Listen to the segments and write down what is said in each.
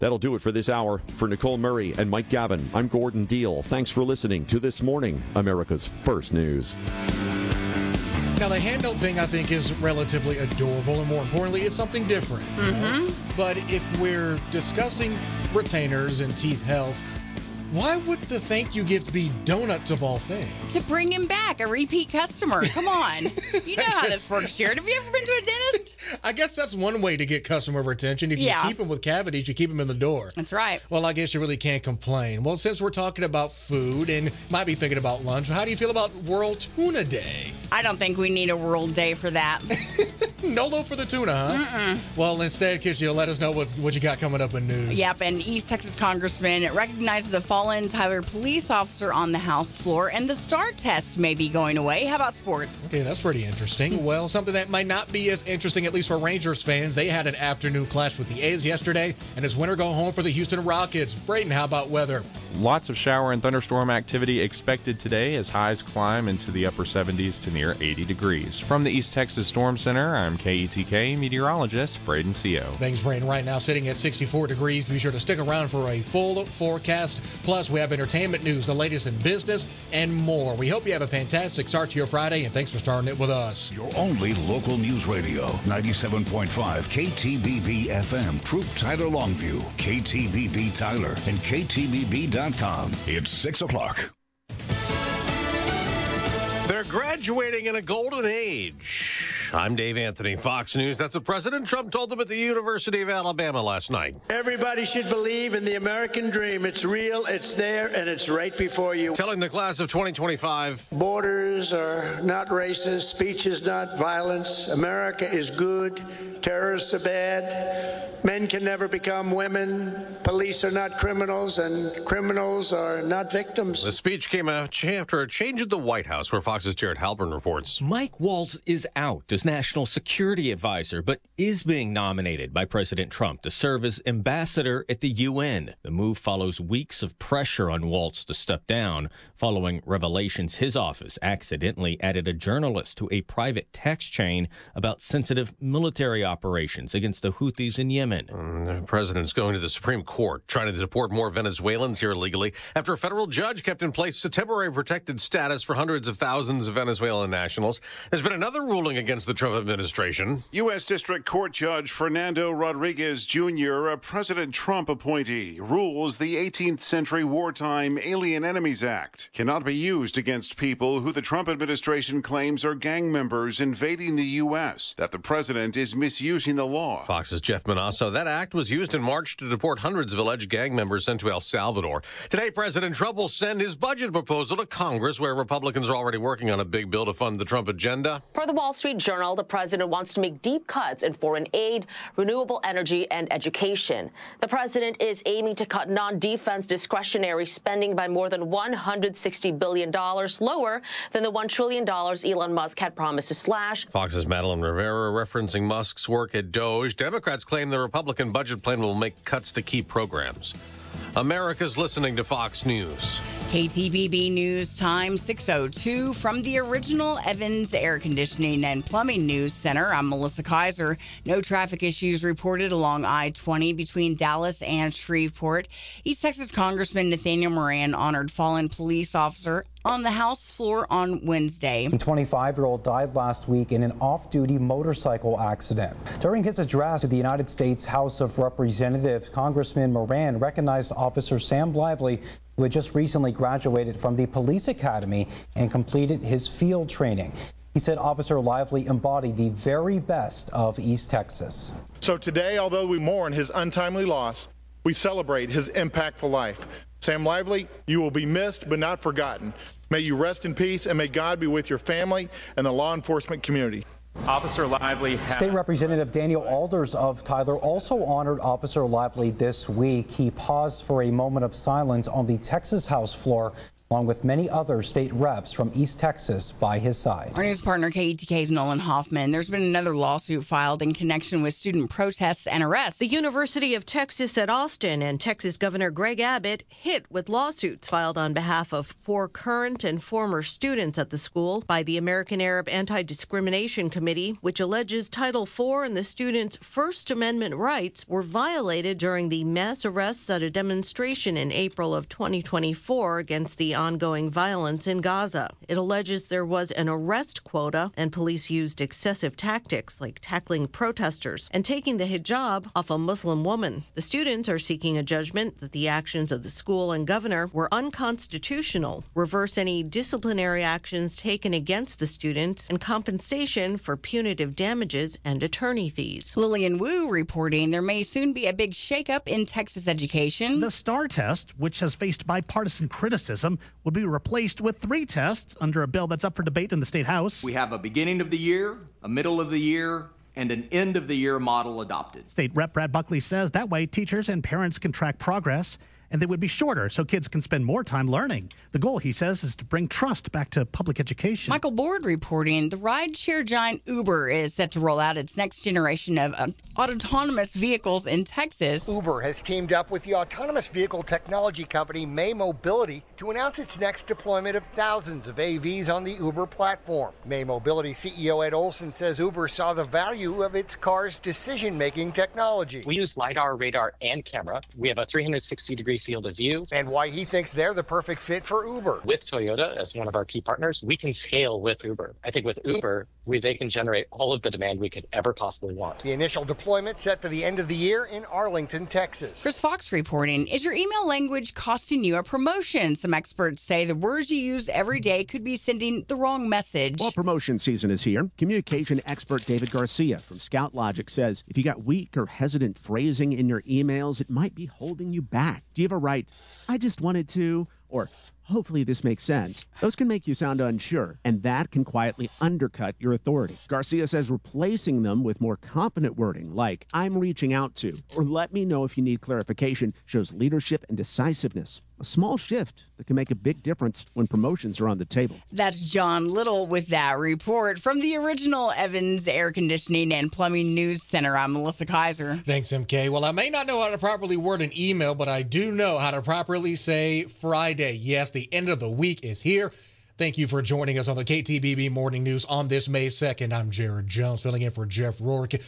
That'll do it for this hour. For Nicole Murray and Mike Gavin, I'm Gordon Deal. Thanks for listening to This Morning, America's First News. Now, the handout thing, I think, is relatively adorable, and more importantly, it's something different. But if we're discussing retainers and teeth health, why would the thank you gift be donuts of all things? To bring him back, a repeat customer. Come on. You know how this works, Jared. Have you ever been to a dentist? I guess that's one way to get customer retention. If you keep them with cavities, you keep them in the door. That's right. Well, I guess you really can't complain. Well, since we're talking about food and might be thinking about lunch, how do you feel about World Tuna Day? I don't think we need a World Day for that. No low for the tuna, huh? Well, instead, kids, you'll let us know what you got coming up in news. Yep, and East Texas Congressman recognizes a fallen Tyler police officer on the House floor, and the STAR test may be going away. How about sports? Okay, that's pretty interesting. Well, something that might not be as interesting, at least for Rangers fans. They had an afternoon clash with the A's yesterday, and it's winner go home for the Houston Rockets. Brayden, how about weather? Lots of shower and thunderstorm activity expected today as highs climb into the upper 70s to near 80 degrees. From the East Texas Storm Center, I'm KETK meteorologist Braden Co. Thanks, Braden. Right now sitting at 64 degrees. Be sure to stick around for a full forecast. Plus, we have entertainment news, the latest in business, and more. We hope you have a fantastic start to your Friday, and thanks for starting it with us. Your only local news radio, 97.5 KTBB FM, Troop Tyler Longview, KTBB Tyler, and KTBB.com. It's 6 o'clock. They're graduating in a golden age. I'm Dave Anthony, Fox News. That's what President Trump told them at the University of Alabama last night. Everybody should believe in the American dream. It's real, it's there, and it's right before you. Telling the class of 2025. Borders are not racist. Speech is not violence. America is good. Terrorists are bad. Men can never become women. Police are not criminals, and criminals are not victims. The speech came after a change at the White House, where Fox's Jared Halpern reports. Mike Waltz is out as national security advisor, but is being nominated by President Trump to serve as ambassador at the UN. The move follows weeks of pressure on Waltz to step down, following revelations his office accidentally added a journalist to a private text chain about sensitive military operations against the Houthis in Yemen. The president's going to the Supreme Court, trying to deport more Venezuelans here illegally after a federal judge kept in place a temporary protected status for hundreds of thousands of Venezuelan nationals. There's been another ruling against the Trump administration. U.S. District Court Judge Fernando Rodriguez Jr., a President Trump appointee, rules the 18th century wartime Alien Enemies Act cannot be used against people who the Trump administration claims are gang members invading the U.S., that the president is misusing the law. Fox's Jeff Manasso. That act was used in March to deport hundreds of alleged gang members sent to El Salvador. Today, President Trump will send his budget proposal to Congress, where Republicans are already working on a big bill to fund the Trump agenda. Per the Wall Street Journal, the president wants to make deep cuts in foreign aid, renewable energy, and education. The president is aiming to cut non-defense discretionary spending by more than $160 billion, lower than the $1 trillion Elon Musk had promised to slash. Fox's Madeline Rivera referencing Musk's work at Doge. Democrats claim the Republican budget plan will make cuts to key programs. America's listening to Fox News. KTBB News Time 6:02 from the original Evans Air Conditioning and Plumbing News Center. I'm Melissa Kaiser. No traffic issues reported along I-20 between Dallas and Shreveport. East Texas Congressman Nathaniel Moran honored fallen police officer on the House floor on Wednesday. The 25-year-old died last week in an off-duty motorcycle accident. During his address to the United States House of Representatives, Congressman Moran recognized Officer Sam Lively, who had just recently graduated from the police academy and completed his field training. He said Officer Lively embodied the very best of East Texas. So today, although we mourn his untimely loss, we celebrate his impactful life. Sam Lively, you will be missed but not forgotten. May you rest in peace, and may God be with your family and the law enforcement community. Officer Lively. State Representative Daniel Alders of Tyler also honored Officer Lively this week. He paused for a moment of silence on the Texas House floor along with many other state reps from East Texas by his side. Our news partner, KETK's Nolan Hoffman. There's been another lawsuit filed in connection with student protests and arrests. The University of Texas at Austin and Texas Governor Greg Abbott hit with lawsuits filed on behalf of 4 current and former students at the school by the American Arab Anti-Discrimination Committee, which alleges Title IV and the students' First Amendment rights were violated during the mass arrests at a demonstration in April of 2024 against the ongoing violence in Gaza. It alleges there was an arrest quota and police used excessive tactics like tackling protesters and taking the hijab off a Muslim woman. The students are seeking a judgment that the actions of the school and governor were unconstitutional, reverse any disciplinary actions taken against the students, and compensation for punitive damages and attorney fees. Lillian Wu reporting there may soon be a big shakeup in Texas education. The STAR test, which has faced bipartisan criticism, will be replaced with 3 tests under a bill that's up for debate in the State House. We have a beginning of the year, a middle of the year, and an end of the year model adopted. State Rep Brad Buckley says that way teachers and parents can track progress, and they would be shorter so kids can spend more time learning. The goal, he says, is to bring trust back to public education. Michael Board reporting the rideshare giant Uber is set to roll out its next generation of autonomous vehicles in Texas. Uber has teamed up with the autonomous vehicle technology company May Mobility to announce its next deployment of thousands of AVs on the Uber platform. May Mobility CEO Ed Olson says Uber saw the value of its car's decision-making technology. We use LiDAR, radar, and camera. We have a 360-degree field of view. And why he thinks they're the perfect fit for Uber. With Toyota as one of our key partners, we can scale with Uber. I think with Uber, they can generate all of the demand we could ever possibly want. The initial deployment set for the end of the year in Arlington, Texas. Chris Fox reporting, is your email language costing you a promotion? Some experts say the words you use every day could be sending the wrong message. Well, promotion season is here. Communication expert David Garcia from Scout Logic says if you got weak or hesitant phrasing in your emails, it might be holding you back. Do you ever write, I just wanted to, or hopefully this makes sense? Those can make you sound unsure, and that can quietly undercut your authority. Garcia says replacing them with more confident wording like, I'm reaching out to, or let me know if you need clarification, shows leadership and decisiveness. A small shift that can make a big difference when promotions are on the table. That's John Little with that report from the original Evans Air Conditioning and Plumbing News Center. I'm Melissa Kaiser. Thanks, MK. Well, I may not know how to properly word an email, but I do know how to properly say Friday. Yes, the end of the week is here. Thank you for joining us on the KTBB Morning News on this May 2nd. I'm Jared Jones, filling in for Jeff Rourke.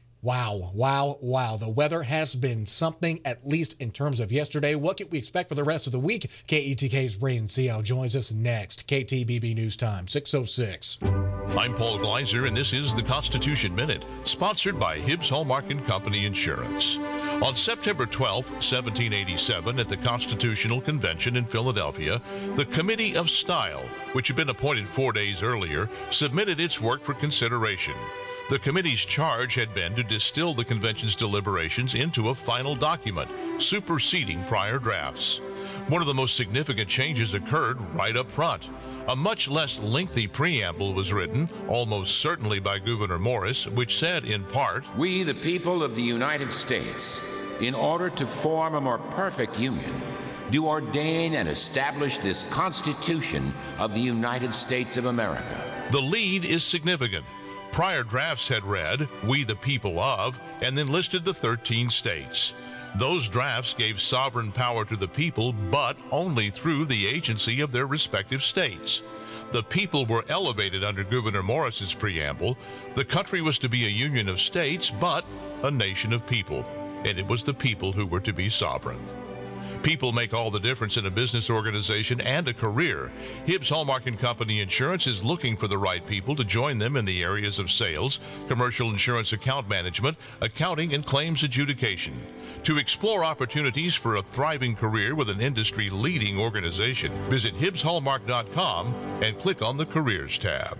Wow. The weather has been something, at least in terms of yesterday. What can we expect for the rest of the week? KETK's Braden Seow joins us next. KTBB News Time, 6:06. I'm Paul Gleiser, and this is the Constitution Minute, sponsored by Hibbs Hallmark & Company Insurance. On September 12, 1787, at the Constitutional Convention in Philadelphia, the Committee of Style, which had been appointed 4 days earlier, submitted its work for consideration. The committee's charge had been to distill the convention's deliberations into a final document, superseding prior drafts. One of the most significant changes occurred right up front. A much less lengthy preamble was written, almost certainly by Gouverneur Morris, which said in part, "We, the people of the United States, in order to form a more perfect union, do ordain and establish this Constitution of the United States of America." The lead is significant. Prior drafts had read, "We the people of," and then listed the 13 states. Those drafts gave sovereign power to the people, but only through the agency of their respective states. The people were elevated under Gouverneur Morris's preamble. The country was to be a union of states, but a nation of people, and it was the people who were to be sovereign. People make all the difference in a business organization and a career. Hibbs Hallmark & Company Insurance is looking for the right people to join them in the areas of sales, commercial insurance account management, accounting, and claims adjudication. To explore opportunities for a thriving career with an industry-leading organization, visit HibbsHallmark.com and click on the Careers tab.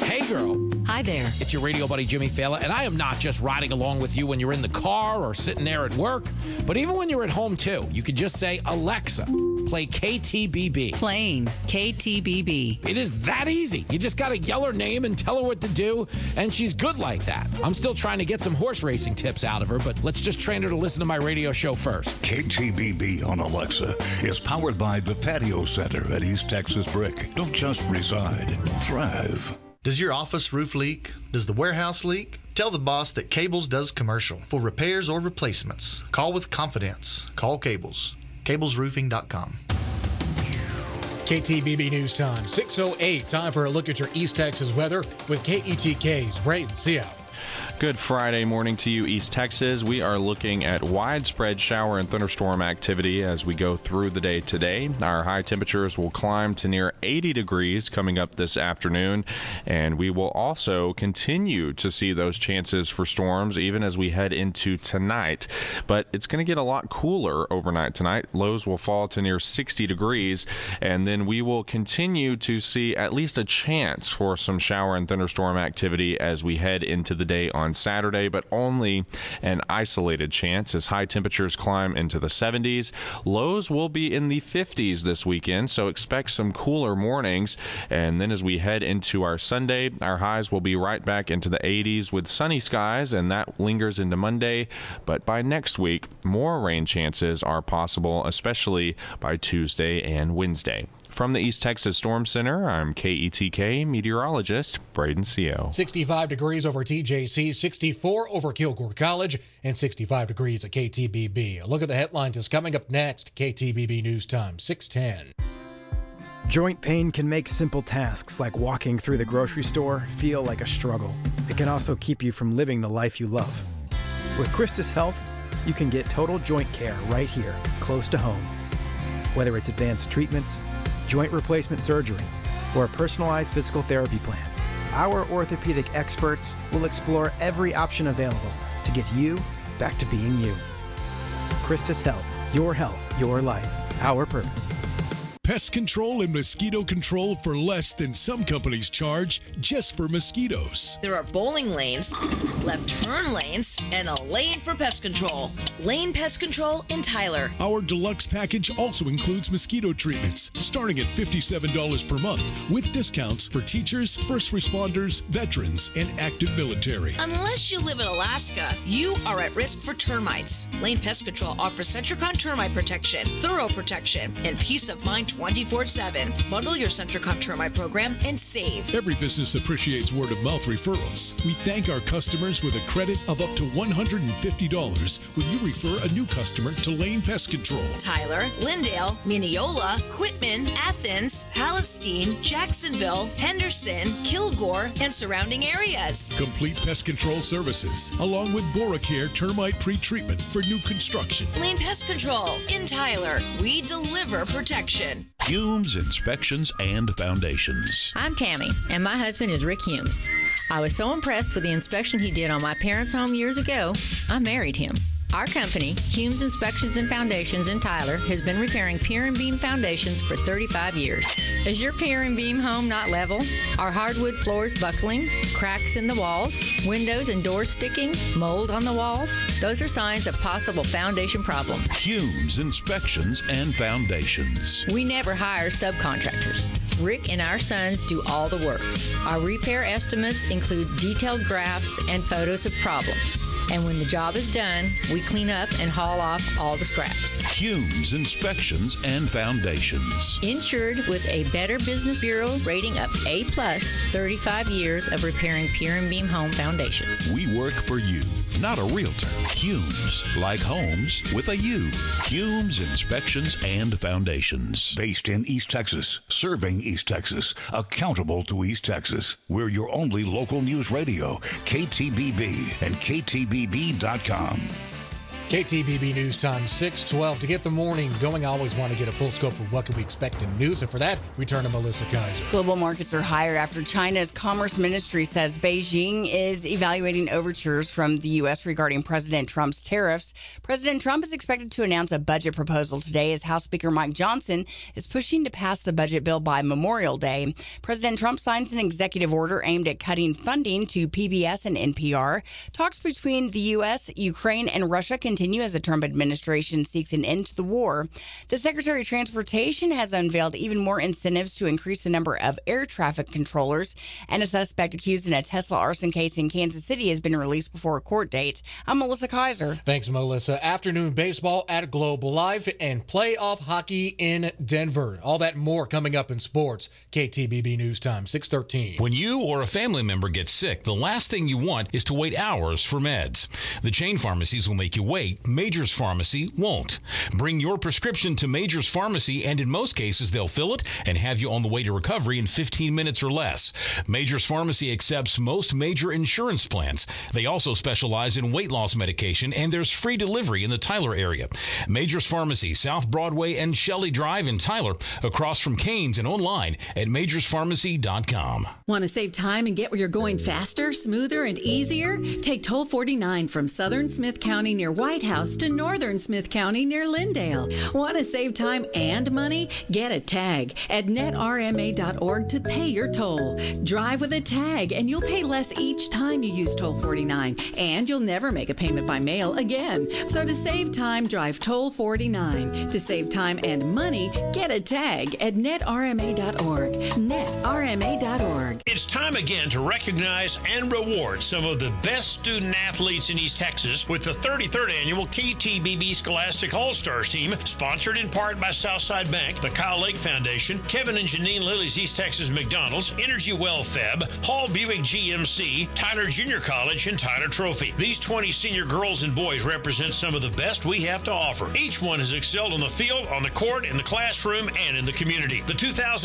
Hey, girl. Hi there. It's your radio buddy, Jimmy Fallon, and I am not just riding along with you when you're in the car or sitting there at work, but even when you're at home, too. You can just say, Alexa, play KTBB. Playing KTBB. It is that easy. You just got to yell her name and tell her what to do, and she's good like that. I'm still trying to get some horse racing tips out of her, but let's just train her to listen to my radio show first. KTBB on Alexa is powered by the Patio Center at East Texas Brick. Don't just reside, thrive. Does your office roof leak? Does the warehouse leak? Tell the boss that Cables does commercial for repairs or replacements. Call with confidence. Call Cables. CablesRoofing.com. KTBB News Time, 6:08. Time for a look at your East Texas weather with KETK's Braden Seow. Good Friday morning to you, East Texas. We are looking at widespread shower and thunderstorm activity as we go through the day today. Our high temperatures will climb to near 80 degrees coming up this afternoon, and we will also continue to see those chances for storms even as we head into tonight. But it's going to get a lot cooler overnight tonight. Lows will fall to near 60 degrees, and then we will continue to see at least a chance for some shower and thunderstorm activity as we head into the day on Saturday, but only an isolated chance as high temperatures climb into the 70s. Lows will be in the 50s this weekend, so expect some cooler mornings. And then as we head into our Sunday, our highs will be right back into the 80s with sunny skies, and that lingers into Monday. But by next week, more rain chances are possible, especially by Tuesday and Wednesday. From the East Texas Storm Center, I'm KETK meteorologist Braden Seow. 65 degrees over TJC, 64 over Kilgore College, and 65 degrees at KTBB. A look at the headlines is coming up next. KTBB News Time, 6:10. Joint pain can make simple tasks like walking through the grocery store feel like a struggle. It can also keep you from living the life you love. With Christus Health, you can get total joint care right here, close to home. Whether it's advanced treatments, joint replacement surgery, or a personalized physical therapy plan, our orthopedic experts will explore every option available to get you back to being you. Christus Health, your health, your life, our purpose. Pest control and mosquito control for less than some companies charge just for mosquitoes. There are bowling lanes, left turn lanes, and a lane for pest control. Lane Pest Control in Tyler. Our deluxe package also includes mosquito treatments, starting at $57 per month, with discounts for teachers, first responders, veterans, and active military. Unless you live in Alaska, you are at risk for termites. Lane Pest Control offers Centricon termite protection, thorough protection, and peace of mind 24/7. Bundle your Centricon termite program and save. Every business appreciates word-of-mouth referrals. We thank our customers with a credit of up to $150 when you refer a new customer to Lane Pest Control. Tyler, Lindale, Mineola, Quitman, Athens, Palestine, Jacksonville, Henderson, Kilgore, and surrounding areas. Complete pest control services, along with BoraCare termite pre-treatment for new construction. Lane Pest Control in Tyler. We deliver protection. Humes Inspections and Foundations. I'm Tammy, and my husband is Rick Humes. I was so impressed with the inspection he did on my parents' home years ago, I married him. Our company, Humes Inspections and Foundations in Tyler, has been repairing pier and beam foundations for 35 years. Is your pier and beam home not level? Are hardwood floors buckling? Cracks in the walls? Windows and doors sticking? Mold on the walls? Those are signs of possible foundation problem. Humes Inspections and Foundations. We never hire subcontractors. Rick and our sons do all the work. Our repair estimates include detailed graphs and photos of problems. And when the job is done, we clean up and haul off all the scraps. Humes Inspections and Foundations. Insured with a Better Business Bureau rating of A+, 35 years of repairing pier and beam home foundations. We work for you, not a realtor. Humes, like homes with a U. Humes Inspections and Foundations. Based in East Texas, serving East Texas, accountable to East Texas. We're your only local news radio, KTBB and KTBB.com. KTBB News Time, 6:12. To get the morning going, I always want to get a full scope of what can we expect in news. And for that, we turn to Melissa Kaiser. Global markets are higher after China's Commerce Ministry says Beijing is evaluating overtures from the U.S. regarding President Trump's tariffs. President Trump is expected to announce a budget proposal today as House Speaker Mike Johnson is pushing to pass the budget bill by Memorial Day. President Trump signs an executive order aimed at cutting funding to PBS and NPR. Talks between the U.S., Ukraine, and Russia continue as the Trump administration seeks an end to the war. The Secretary of Transportation has unveiled even more incentives to increase the number of air traffic controllers, and a suspect accused in a Tesla arson case in Kansas City has been released before a court date. I'm Melissa Kaiser. Thanks, Melissa. Afternoon baseball at Globe Live and playoff hockey in Denver. All that and more coming up in sports. KTBB News Time, 6:13. When you or a family member gets sick, the last thing you want is to wait hours for meds. The chain pharmacies will make you wait. Major's Pharmacy won't. Bring your prescription to Major's Pharmacy, and in most cases, they'll fill it and have you on the way to recovery in 15 minutes or less. Major's Pharmacy accepts most major insurance plans. They also specialize in weight loss medication, and there's free delivery in the Tyler area. Major's Pharmacy, South Broadway and Shelley Drive in Tyler, across from Cane's, and online at majorspharmacy.com. Want to save time and get where you're going faster, smoother, and easier? Take Toll 49 from Southern Smith County near White House to Northern Smith County near Lindale. Want to save time and money? Get a tag at netrma.org to pay your toll. Drive with a tag and you'll pay less each time you use Toll 49, and you'll never make a payment by mail again. So to save time, drive Toll 49. To save time and money, get a tag at netrma.org. netrma.org. It's time again to recognize and reward some of the best student athletes in East Texas with the 33rd annual KTBB Scholastic All-Stars team, sponsored in part by Southside Bank, the Kyle Lake Foundation, Kevin and Janine Lilly's East Texas McDonald's, Energy Well Feb, Hall Buick GMC, Tyler Junior College, and Tyler Trophy. These 20 senior girls and boys represent some of the best we have to offer. Each one has excelled on the field, on the court, in the classroom, and in the community. The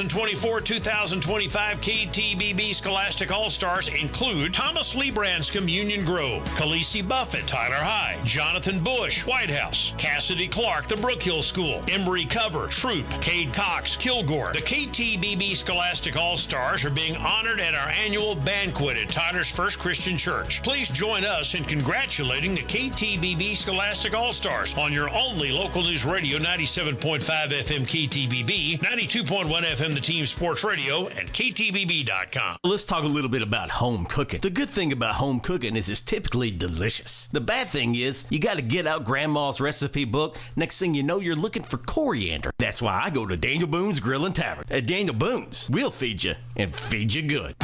2024-2025 KTBB Scholastic All-Stars include Thomas Lee Branscombe, Union Grove, Khaleesi Buffett, Tyler High, Jonathan Bush, White House, Cassidy Clark, the Brookhill School, Embry Cover, Shroop, Cade Cox, Kilgore. The KTBB Scholastic All-Stars are being honored at our annual banquet at Tyler's First Christian Church. Please join us in congratulating the KTBB Scholastic All-Stars on your only local news radio, 97.5 FM KTBB, 92.1 FM The Team Sports Radio, and KTBB.com. Let's talk a little bit about home cooking. The good thing about home cooking is it's typically delicious. The bad thing is you got to get out Grandma's recipe book. Next thing you know, you're looking for coriander. That's why I go to Daniel Boone's Grill and Tavern. At Daniel Boone's, we'll feed you and feed you good.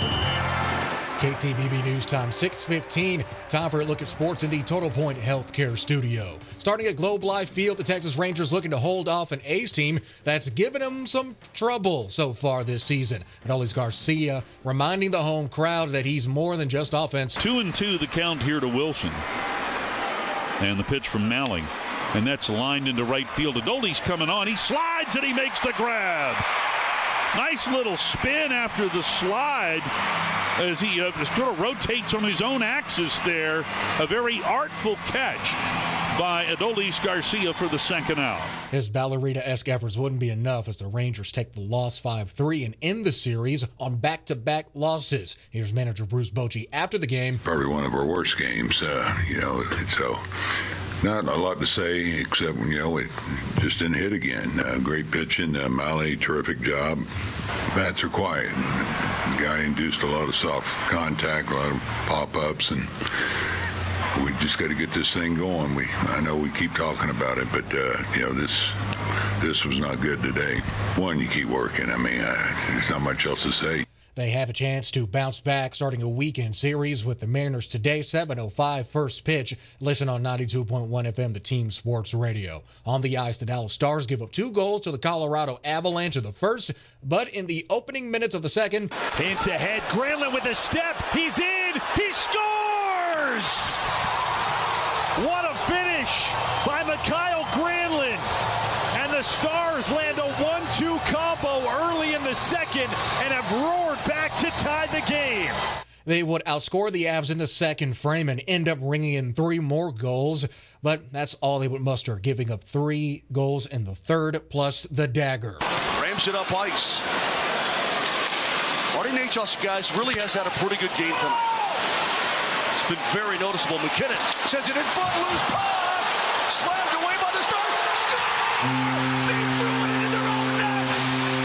KTBB News Time, 6:15. Time for a look at sports in the Total Point Healthcare Studio. Starting at Globe Life Field, the Texas Rangers looking to hold off an A's team that's given them some trouble so far this season. Adolis Garcia reminding the home crowd that he's more than just offense. 2-2 the count here to Wilson. And the pitch from Malling. And that's lined into right field. Adolis coming on. He slides and he makes the grab. Nice little spin after the slide as he sort of rotates on his own axis there. A very artful catch by Adolis Garcia for the second out. His ballerina-esque efforts wouldn't be enough as the Rangers take the loss 5-3 and end the series on back-to-back losses. Here's manager Bruce Bochy after the game. Probably one of our worst games, so not a lot to say except, it just didn't hit again. Great pitching. Malley, terrific job. Bats are quiet. The guy induced a lot of soft contact, a lot of pop-ups, and we just got to get this thing going. I know we keep talking about it, but, this was not good today. One, you keep working. There's not much else to say. They have a chance to bounce back starting a weekend series with the Mariners today, 7:05 first pitch. Listen on 92.1 FM, the Team Sports Radio. On the ice, the Dallas Stars give up 2 goals to the Colorado Avalanche in the first, but in the opening minutes of the second. Hits ahead, Granlund with a step. He's in. He scores! What a finish by Mikhail Granlund. And the Stars land a 1-2 combo early in the second and have roared back to tie the game. They would outscore the Avs in the second frame and end up ringing in 3 more goals, but that's all they would muster, giving up 3 goals in the third, plus the dagger. Rams it up ice. Marty Necas, guys, really has had a pretty good game tonight. It's been very noticeable. McKinnon sends it in front, loose puck, slammed away by the Stars. They threw it into their own net.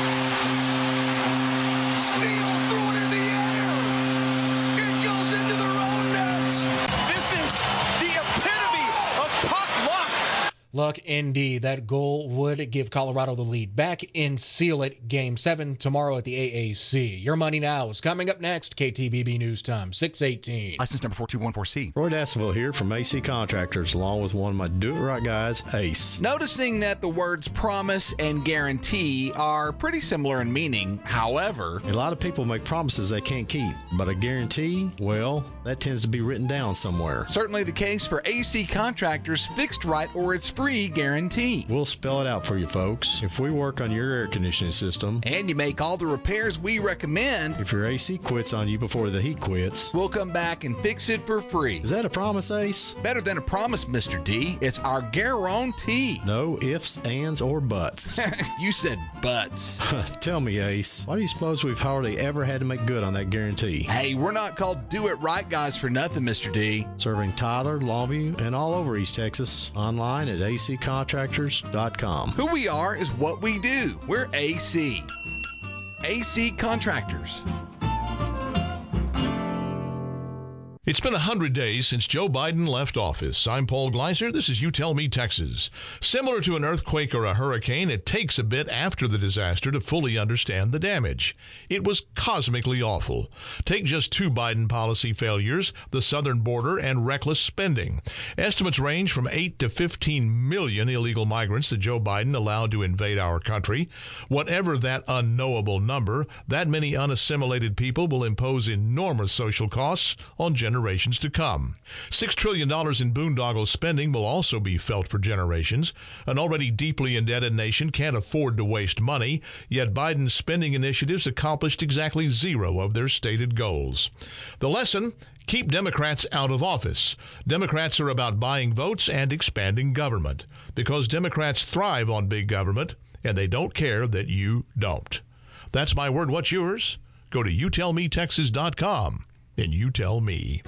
Steele threw it in the air. It goes into their own net. This is the epitome of puck luck. Luck indeed. That goal would give Colorado the lead back and seal it Game 7 tomorrow at the AAC. Your Money Now is coming up next. KTBB News Time, 6:18. License number 4214C. Roy Dasseville here from AC Contractors, along with one of my do-it-right guys, Ace. Noticing that the words promise and guarantee are pretty similar in meaning, however, a lot of people make promises they can't keep, but a guarantee, well, that tends to be written down somewhere. Certainly the case for AC Contractors Fixed Right or It's Free guarantee. We'll spell it out for you folks. If we work on your air conditioning system and you make all the repairs we recommend, if your AC quits on you before the heat quits, we'll come back and fix it for free. Is that a promise, Ace? Better than a promise, Mr. D. It's our guarantee. No ifs, ands, or buts. You said buts. Tell me, Ace, why do you suppose we've hardly ever had to make good on that guarantee? Hey, we're not called Do It Right guys for nothing, Mr. D. Serving Tyler, Longview, and all over East Texas. Online at accontractors.com. Who we are is what we do. We're AC. AC Contractors. It's been 100 days since Joe Biden left office. I'm Paul Gleiser. This is You Tell Me Texas. Similar to an earthquake or a hurricane, it takes a bit after the disaster to fully understand the damage. It was cosmically awful. Take just 2 Biden policy failures, the southern border and reckless spending. Estimates range from 8 to 15 million illegal migrants that Joe Biden allowed to invade our country. Whatever that unknowable number, that many unassimilated people will impose enormous social costs on generations to come. $6 trillion in boondoggle spending will also be felt for generations. An already deeply indebted nation can't afford to waste money, yet Biden's spending initiatives accomplished exactly 0 of their stated goals. The lesson: keep Democrats out of office. Democrats are about buying votes and expanding government, because Democrats thrive on big government, and they don't care that you don't. That's my word. What's yours? Go to youtellmetexas.com. and you tell me.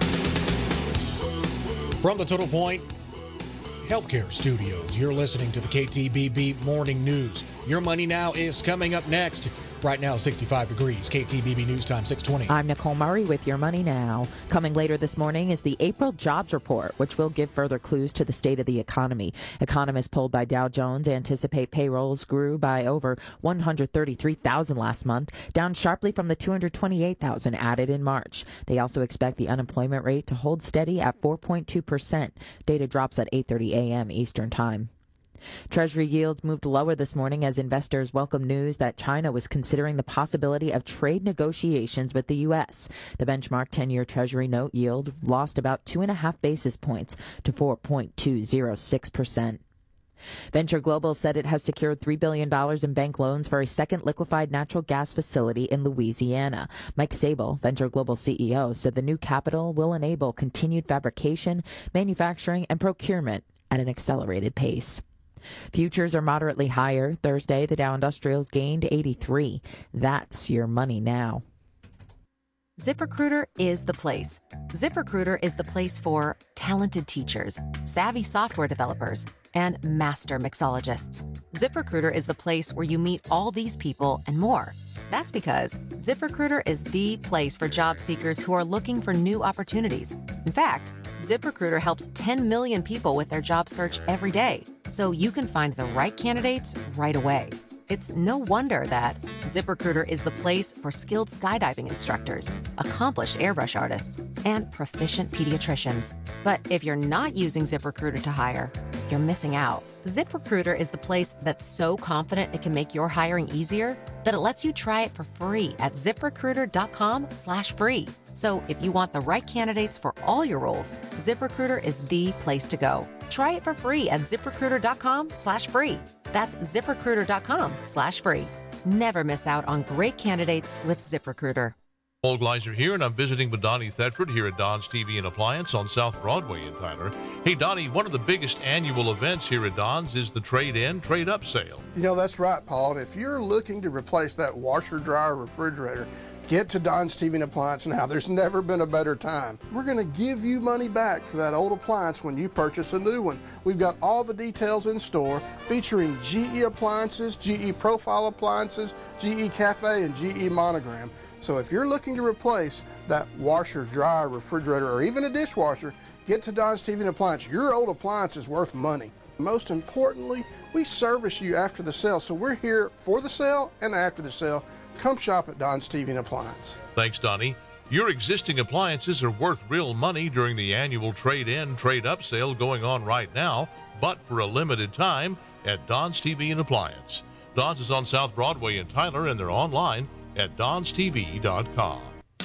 From the Total Point Healthcare Studios, you're listening to the KTBB Morning News. Your Money Now is coming up next. Right now, 65 degrees. KTBB News Time, 6:20. I'm Nicole Murray with Your Money Now. Coming later this morning is the April jobs report, which will give further clues to the state of the economy. Economists polled by Dow Jones anticipate payrolls grew by over 133,000 last month, down sharply from the 228,000 added in March. They also expect the unemployment rate to hold steady at 4.2%. Data drops at 8:30 a.m. Eastern Time. Treasury yields moved lower this morning as investors welcomed news that China was considering the possibility of trade negotiations with the U.S. The benchmark 10-year Treasury note yield lost about 2.5 basis points to 4.206%. Venture Global said it has secured $3 billion in bank loans for a second liquefied natural gas facility in Louisiana. Mike Sable, Venture Global CEO, said the new capital will enable continued fabrication, manufacturing, and procurement at an accelerated pace. Futures are moderately higher. Thursday, the Dow Industrials gained 83. That's Your Money Now. ZipRecruiter is the place. ZipRecruiter is the place for talented teachers, savvy software developers, and master mixologists. ZipRecruiter is the place where you meet all these people and more. That's because ZipRecruiter is the place for job seekers who are looking for new opportunities. In fact, ZipRecruiter helps 10 million people with their job search every day, so you can find the right candidates right away. It's no wonder that ZipRecruiter is the place for skilled skydiving instructors, accomplished airbrush artists, and proficient pediatricians. But if you're not using ZipRecruiter to hire, you're missing out. ZipRecruiter is the place that's so confident it can make your hiring easier that it lets you try it for free at ZipRecruiter.com/free. So if you want the right candidates for all your roles, ZipRecruiter is the place to go. Try it for free at ZipRecruiter.com/free. That's ZipRecruiter.com/free. Never miss out on great candidates with ZipRecruiter. Paul Gleiser here, and I'm visiting with Donnie Thetford here at Don's TV and Appliance on South Broadway in Tyler. Hey, Donnie, one of the biggest annual events here at Don's is the trade-in, trade-up sale. You know, that's right, Paul. If you're looking to replace that washer, dryer, refrigerator, get to Don's TV and Appliance now. There's never been a better time. We're going to give you money back for that old appliance when you purchase a new one. We've got all the details in store featuring GE appliances, GE Profile appliances, GE Cafe, and GE Monogram. So if you're looking to replace that washer, dryer, refrigerator, or even a dishwasher, get to Don's TV and Appliance. Your old appliance is worth money. Most importantly, we service you after the sale, so we're here for the sale and after the sale. Come shop at Don's TV and Appliance. Thanks, Donnie. Your existing appliances are worth real money during the annual trade-in, trade-up sale going on right now, but for a limited time at Don's TV and Appliance. Don's is on South Broadway in Tyler, and they're online at donstv.com.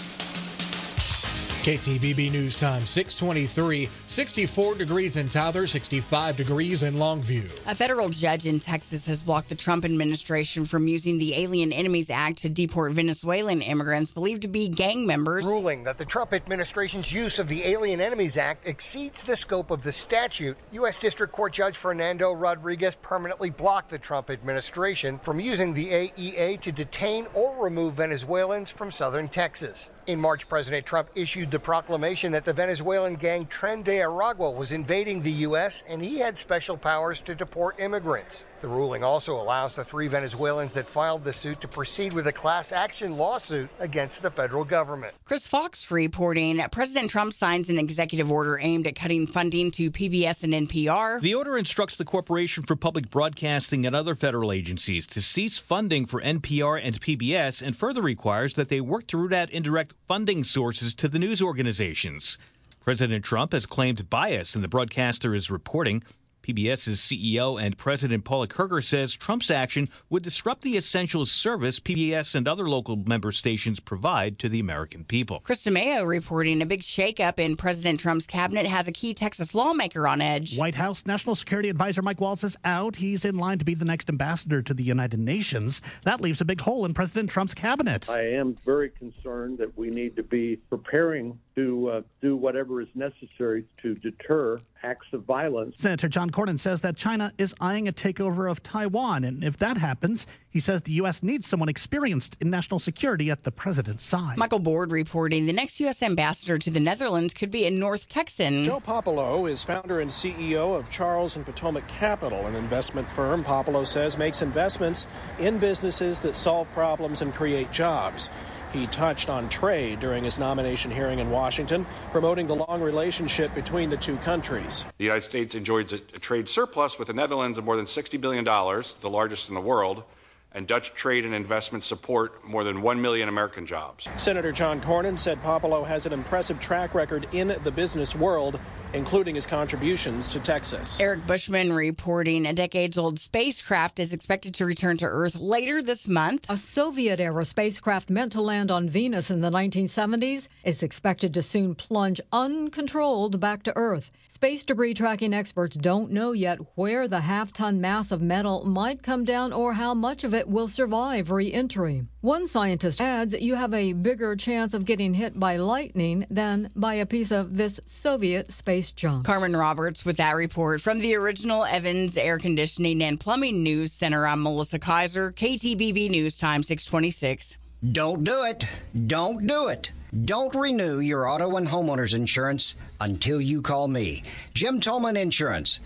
KTBB News Time, 6:23, 64 degrees in Tyler, 65 degrees in Longview. A federal judge in Texas has blocked the Trump administration from using the Alien Enemies Act to deport Venezuelan immigrants believed to be gang members. Ruling that the Trump administration's use of the Alien Enemies Act exceeds the scope of the statute, U.S. District Court Judge Fernando Rodriguez permanently blocked the Trump administration from using the AEA to detain or remove Venezuelans from southern Texas. In March, President Trump issued the proclamation that the Venezuelan gang Tren de Aragua was invading the U.S. and he had special powers to deport immigrants. The ruling also allows the 3 Venezuelans that filed the suit to proceed with a class action lawsuit against the federal government. Chris Fox reporting President Trump signs an executive order aimed at cutting funding to PBS and NPR. The order instructs the Corporation for Public Broadcasting and other federal agencies to cease funding for NPR and PBS and further requires that they work to root out indirect funding sources to the news organizations. President Trump has claimed bias in the broadcaster is reporting. PBS's CEO and President Paula Kerger says Trump's action would disrupt the essential service PBS and other local member stations provide to the American people. Krista Mayo reporting a big shakeup in President Trump's cabinet has a key Texas lawmaker on edge. White House National Security Advisor Mike Waltz is out. He's in line to be the next ambassador to the United Nations. That leaves a big hole in President Trump's cabinet. I am very concerned that we need to be preparing to do whatever is necessary to deter acts of violence. Senator John Cornyn says that China is eyeing a takeover of Taiwan, and if that happens, he says the U.S. needs someone experienced in national security at the president's side. Michael Board reporting the next U.S. ambassador to the Netherlands could be a North Texan. Joe Popolo is founder and CEO of Charles and Potomac Capital, an investment firm Popolo says makes investments in businesses that solve problems and create jobs. He touched on trade during his nomination hearing in Washington, promoting the long relationship between the two countries. The United States enjoys a trade surplus with the Netherlands of more than $60 billion, the largest in the world, and Dutch trade and investment support more than 1 million American jobs. Senator John Cornyn said Popolo has an impressive track record in the business world, including his contributions to Texas. Eric Bushman reporting a decades-old spacecraft is expected to return to Earth later this month. A Soviet-era spacecraft meant to land on Venus in the 1970s is expected to soon plunge uncontrolled back to Earth. Space debris tracking experts don't know yet where the half-ton mass of metal might come down or how much of it will survive re-entry. One scientist adds you have a bigger chance of getting hit by lightning than by a piece of this Soviet space junk. Carmen Roberts with that report from the original Evans Air Conditioning and Plumbing News Center. I'm Melissa Kaiser, KTBB News Time 626. Don't do it. Don't do it. Don't renew your auto and homeowner's insurance until you call me. Jim Tolman Insurance,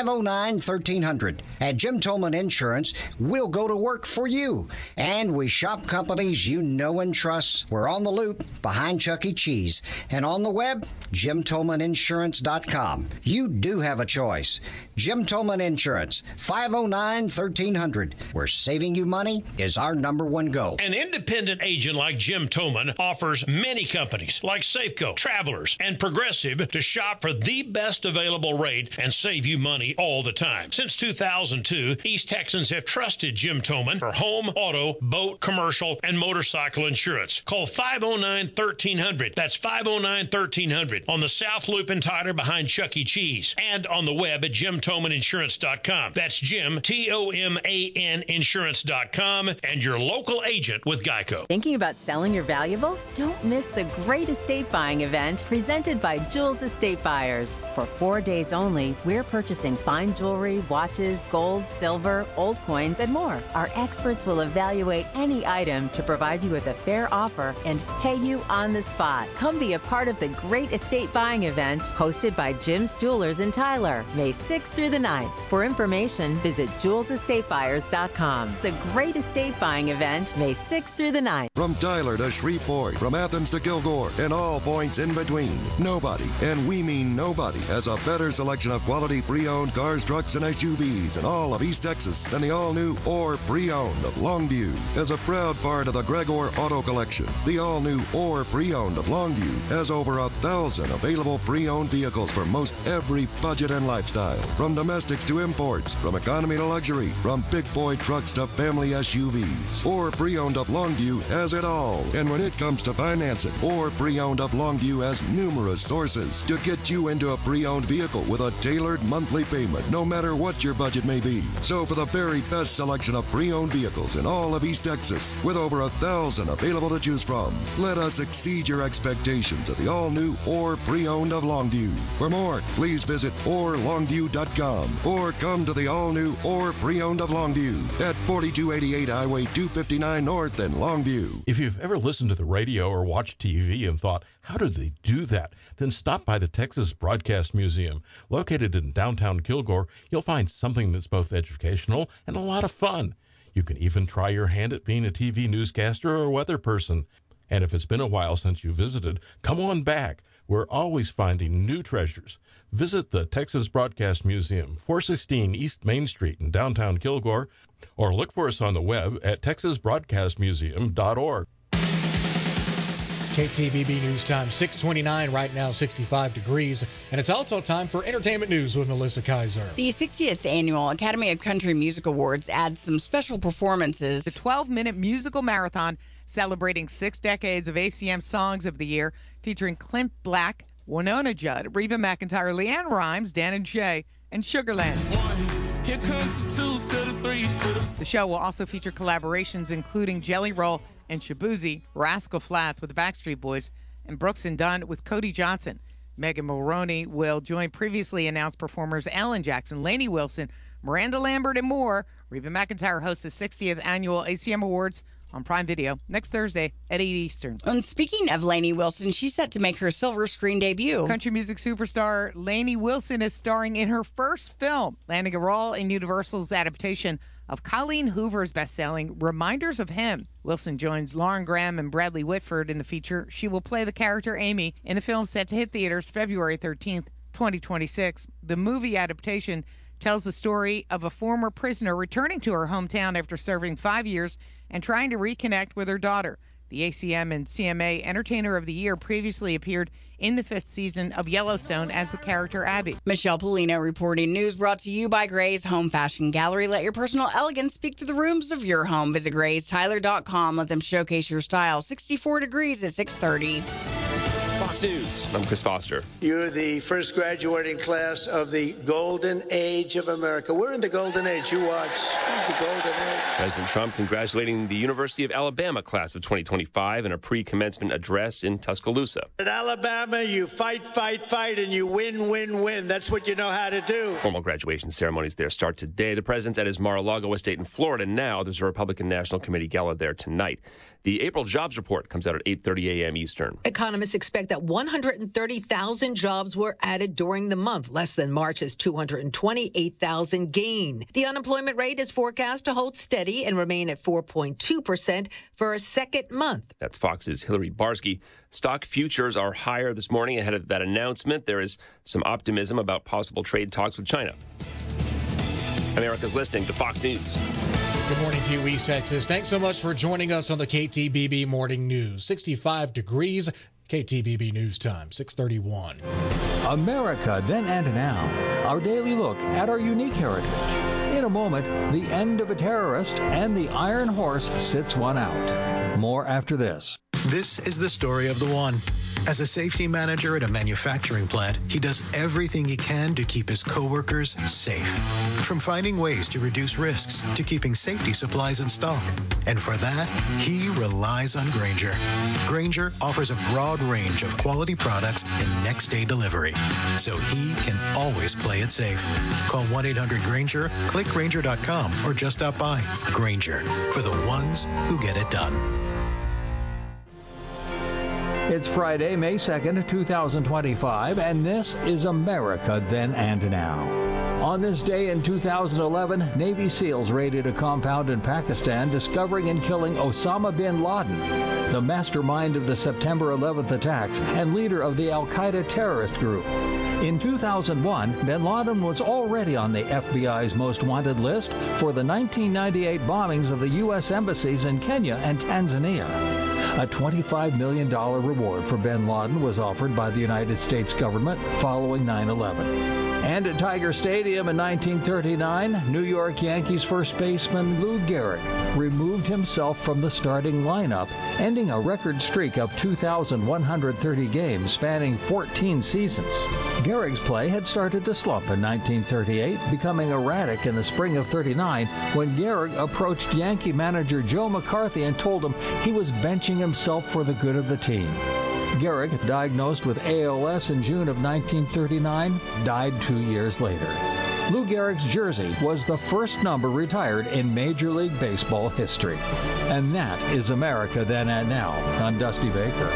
509-1300. At Jim Tolman Insurance, we'll go to work for you. And we shop companies you know and trust. We're on the loop behind Chuck E. Cheese. And on the web, JimTolmanInsurance.com. You do have a choice. Jim Tolman Insurance, 509-1300. Where saving you money is our number one goal. An independent agent like Jim Tolman offers many many companies like Safeco, Travelers, and Progressive to shop for the best available rate and save you money all the time. Since 2002, East Texans have trusted Jim Toman for home, auto, boat, commercial, and motorcycle insurance. Call 509-1300. That's 509-1300 on the South Loop in Tyler behind Chuck E. Cheese and on the web at JimTomanInsurance.com. That's Jim, Toman Insurance.com, and your local agent with Geico. Thinking about selling your valuables? Don't miss the Great Estate Buying event presented by Jules Estate Buyers. For 4 days only, we're purchasing fine jewelry, watches, gold, silver, old coins, and more. Our experts will evaluate any item to provide you with a fair offer and pay you on the spot. Come be a part of the Great Estate Buying event hosted by Jim's Jewelers in Tyler, May 6th through the 9th. For information, visit JulesEstateBuyers.com. The Great Estate Buying event, May 6th through the 9th. From Tyler to Shreveport, from Athens to Kilgore, and all points in between, nobody, and we mean nobody, has a better selection of quality pre-owned cars, trucks, and SUVs in all of East Texas than the all-new or pre-owned of Longview. As a proud part of the Gregor Auto Collection, the all-new or pre-owned of Longview has over 1,000 available pre-owned vehicles for most every budget and lifestyle. From domestics to imports, from economy to luxury, from big boy trucks to family SUVs. Or pre-owned of Longview has it all. And when it comes to financing, or pre-owned of Longview has numerous sources to get you into a pre-owned vehicle with a tailored monthly payment, no matter what your budget may be. So for the very best selection of pre-owned vehicles in all of East Texas, with over 1,000 available to choose from, let us exceed your expectations at the all-new or pre-owned of Longview. For more, please visit orlongview.com or come to the all-new or pre-owned of Longview at 4288 Highway 259 North in Longview. If you've ever listened to the radio or watched TV and thought, how did they do that? Then stop by the Texas Broadcast Museum. Located in downtown Kilgore, you'll find something that's both educational and a lot of fun. You can even try your hand at being a TV newscaster or weather person. And if it's been a while since you visited, come on back. We're always finding new treasures. Visit the Texas Broadcast Museum, 416 East Main Street in downtown Kilgore, or look for us on the web at texasbroadcastmuseum.org. KTBB News Time, 6:29 right now, 65 degrees. And it's also time for entertainment news with Melissa Kaiser. The 60th Annual Academy of Country Music Awards adds some special performances. The 12-minute musical marathon celebrating 6 decades of ACM Songs of the Year, featuring Clint Black, Winona Judd, Reba McEntire, LeAnn Rimes, Dan and Shay, and Sugarland. Here comes the 2 to the 3 to the... The show will also feature collaborations including Jelly Roll and Shabuzi, Rascal Flatts with the Backstreet Boys, and Brooks and Dunn with Cody Johnson. Megan Mulroney will join previously announced performers Alan Jackson, Lainey Wilson, Miranda Lambert, and more. Reba McEntire hosts the 60th Annual ACM Awards on Prime Video next Thursday at 8 Eastern. And speaking of Lainey Wilson, she's set to make her silver screen debut. Country music superstar Lainey Wilson is starring in her first film, landing a role in Universal's adaptation of Colleen Hoover's best-selling Reminders of Him. Wilson joins Lauren Graham and Bradley Whitford in the feature. She will play the character Amy in the film set to hit theaters February 13th, 2026. The movie adaptation tells the story of a former prisoner returning to her hometown after serving 5 years and trying to reconnect with her daughter. The ACM and CMA Entertainer of the Year previously appeared in the 5th season of Yellowstone as the character Abby. Michelle Polino reporting. News brought to you by Gray's Home Fashion Gallery. Let your personal elegance speak to the rooms of your home. Visit graystyler.com. Let them showcase your style. 64 degrees at 6:30. Fox News, I'm Chris Foster. You're the first graduating class of the golden age of America. We're in the golden age. You watch. It's the golden age. President Trump congratulating the University of Alabama class of 2025 in a pre-commencement address in Tuscaloosa. At Alabama, you fight, fight, fight, and you win, win, win. That's what you know how to do. Formal graduation ceremonies there start today. The president's at his Mar-a-Lago estate in Florida now. There's a Republican National Committee gala there tonight. The April jobs report comes out at 8:30 a.m. Eastern. Economists expect that 130,000 jobs were added during the month, less than March's 228,000 gain. The unemployment rate is forecast to hold steady and remain at 4.2% for a second month. That's Fox's Hillary Barsky. Stock futures are higher this morning ahead of that announcement. There is some optimism about possible trade talks with China. America's listening to Fox News. Good morning to you, East Texas. Thanks so much for joining us on the KTBB Morning News. 65 degrees, KTBB News Time, 6:31. America Then and Now, our daily look at our unique heritage. In a moment, the end of a terrorist and the Iron Horse sits one out. More after this. This is the story of the one. As a safety manager at a manufacturing plant, he does everything he can to keep his coworkers safe. From finding ways to reduce risks to keeping safety supplies in stock. And for that, he relies on Grainger. Grainger offers a broad range of quality products and next-day delivery, so he can always play it safe. Call 1-800-GRAINGER, click Grainger.com, or just stop by. Grainger, for the ones who get it done. It's Friday, May 2nd, 2025, and this is America Then and Now. On this day in 2011, Navy SEALs raided a compound in Pakistan, discovering and killing Osama bin Laden, the mastermind of the September 11th attacks and leader of the al-Qaeda terrorist group. In 2001, bin Laden was already on the FBI's most wanted list for the 1998 bombings of the U.S. embassies in Kenya and Tanzania. A $25 million reward for bin Laden was offered by the United States government following 9/11. And at Tiger Stadium in 1939, New York Yankees first baseman Lou Gehrig removed himself from the starting lineup, ending a record streak of 2,130 games spanning 14 seasons. Gehrig's play had started to slump in 1938, becoming erratic in the spring of '39 when Gehrig approached Yankee manager Joe McCarthy and told him he was benching himself for the good of the team. Gehrig, diagnosed with ALS in June of 1939, died 2 years later. Lou Gehrig's jersey was the first number retired in Major League Baseball history. And that is America Then and Now. I'm Dusty Baker.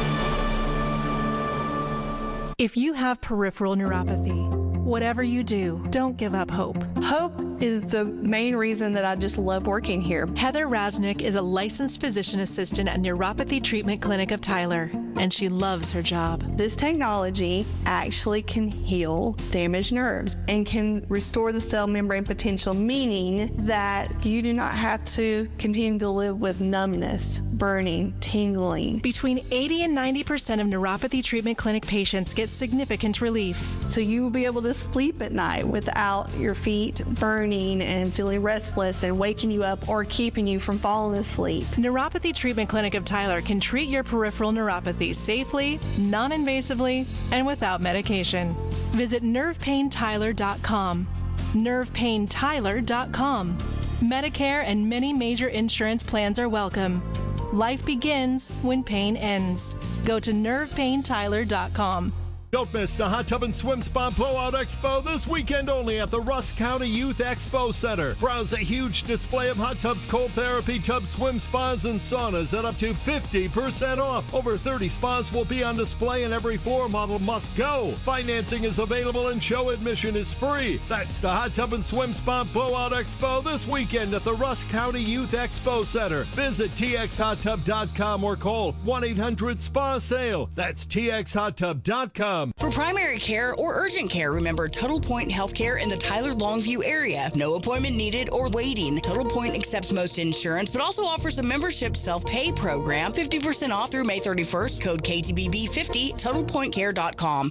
If you have peripheral neuropathy, whatever you do, don't give up hope. Hope is the main reason that I just love working here. Heather Rasnick is a licensed physician assistant at Neuropathy Treatment Clinic of Tyler, and she loves her job. This technology actually can heal damaged nerves and can restore the cell membrane potential, meaning that you do not have to continue to live with numbness, burning, tingling. Between 80 and 90% of Neuropathy Treatment Clinic patients get significant relief. So you will be able to sleep at night without your feet burning and feeling restless and waking you up or keeping you from falling asleep. Neuropathy Treatment Clinic of Tyler can treat your peripheral neuropathy safely, non-invasively, and without medication. Visit nervepaintyler.com. nervepaintyler.com. Medicare and many major insurance plans are welcome. Life begins when pain ends. Go to nervepaintyler.com. Don't miss the Hot Tub and Swim Spa Blowout Expo this weekend only at the Rusk County Youth Expo Center. Browse a huge display of hot tubs, cold therapy tubs, swim spas, and saunas at up to 50% off. Over 30 spas will be on display and every floor model must go. Financing is available and show admission is free. That's the Hot Tub and Swim Spa Blowout Expo this weekend at the Rusk County Youth Expo Center. Visit txhottub.com or call 1-800-SPA-SALE. That's txhottub.com. For primary care or urgent care, remember Total Point Healthcare in the Tyler Longview area. No appointment needed or waiting. Total Point accepts most insurance, but also offers a membership self-pay program. 50% off through May 31st. Code KTBB50, TotalPointCare.com.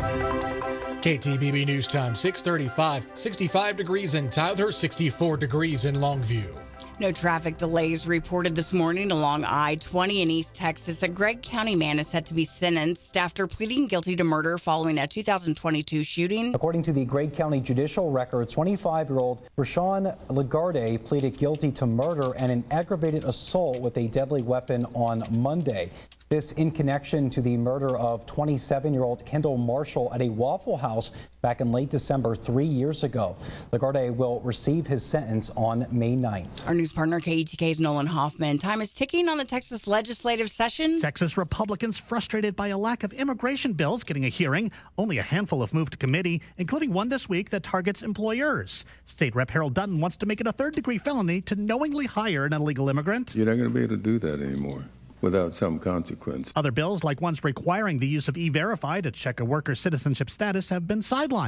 KTBB News Time, 6:35. 65 degrees in Tyler, 64 degrees in Longview. No traffic delays reported this morning along I-20 in East Texas. A Gregg County man is set to be sentenced after pleading guilty to murder following a 2022 shooting. According to the Gregg County judicial record, 25-year-old Rashawn Lagarde pleaded guilty to murder and an aggravated assault with a deadly weapon on Monday. This in connection to the murder of 27-year-old Kendall Marshall at a Waffle House back in late December 3 years ago. Lagarde will receive his sentence on May 9th. Our news partner, KETK's Nolan Hoffman. Time is ticking on the Texas legislative session. Texas Republicans frustrated by a lack of immigration bills getting a hearing. Only a handful have moved to committee, including one this week that targets employers. State Rep Harold Dutton wants to make it a third-degree felony to knowingly hire an illegal immigrant. You're not going to be able to do that anymore without some consequence. Other bills, like ones requiring the use of E-Verify to check a worker's citizenship status, have been sidelined.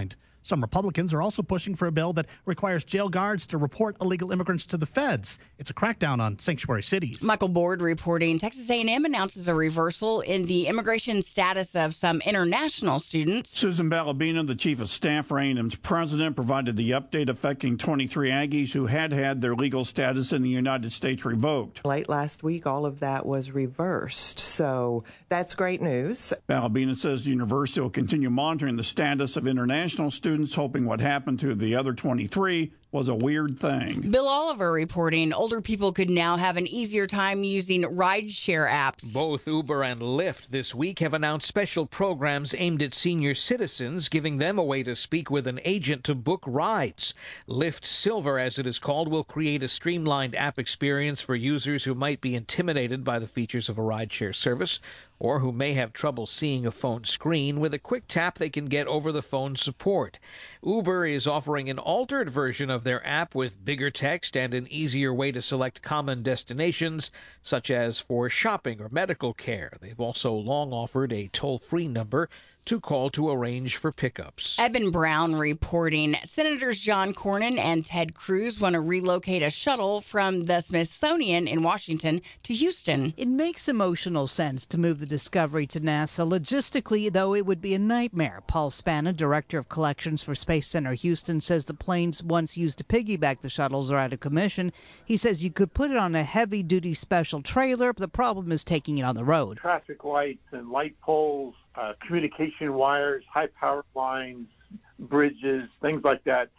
Some Republicans are also pushing for a bill that requires jail guards to report illegal immigrants to the feds. It's a crackdown on sanctuary cities. Michael Board reporting Texas A&M announces a reversal in the immigration status of some international students. Susan Balabino, the chief of staff for A&M's president, provided the update affecting 23 Aggies who had their legal status in the United States revoked. Late last week, all of that was reversed, so that's great news. Balabino says the university will continue monitoring the status of international students, hoping what happened to the other 23 was a weird thing. Bill Oliver reporting older people could now have an easier time using rideshare apps. Both Uber and Lyft this week have announced special programs aimed at senior citizens, giving them a way to speak with an agent to book rides. Lyft Silver, as it is called, will create a streamlined app experience for users who might be intimidated by the features of a rideshare service or who may have trouble seeing a phone screen. With a quick tap, they can get over-the-phone support. Uber is offering an altered version of their app with bigger text and an easier way to select common destinations, such as for shopping or medical care. They've also long offered a toll-free number to call to arrange for pickups. Eben Brown reporting Senators John Cornyn and Ted Cruz want to relocate a shuttle from the Smithsonian in Washington to Houston. It makes emotional sense to move the Discovery to NASA. Logistically, though, it would be a nightmare. Paul Spana, director of collections for Space Center Houston, says the planes once used to piggyback the shuttles are out of commission. He says you could put it on a heavy-duty special trailer, but the problem is taking it on the road. Traffic lights and light poles, communication wires, high power lines, bridges, things like that.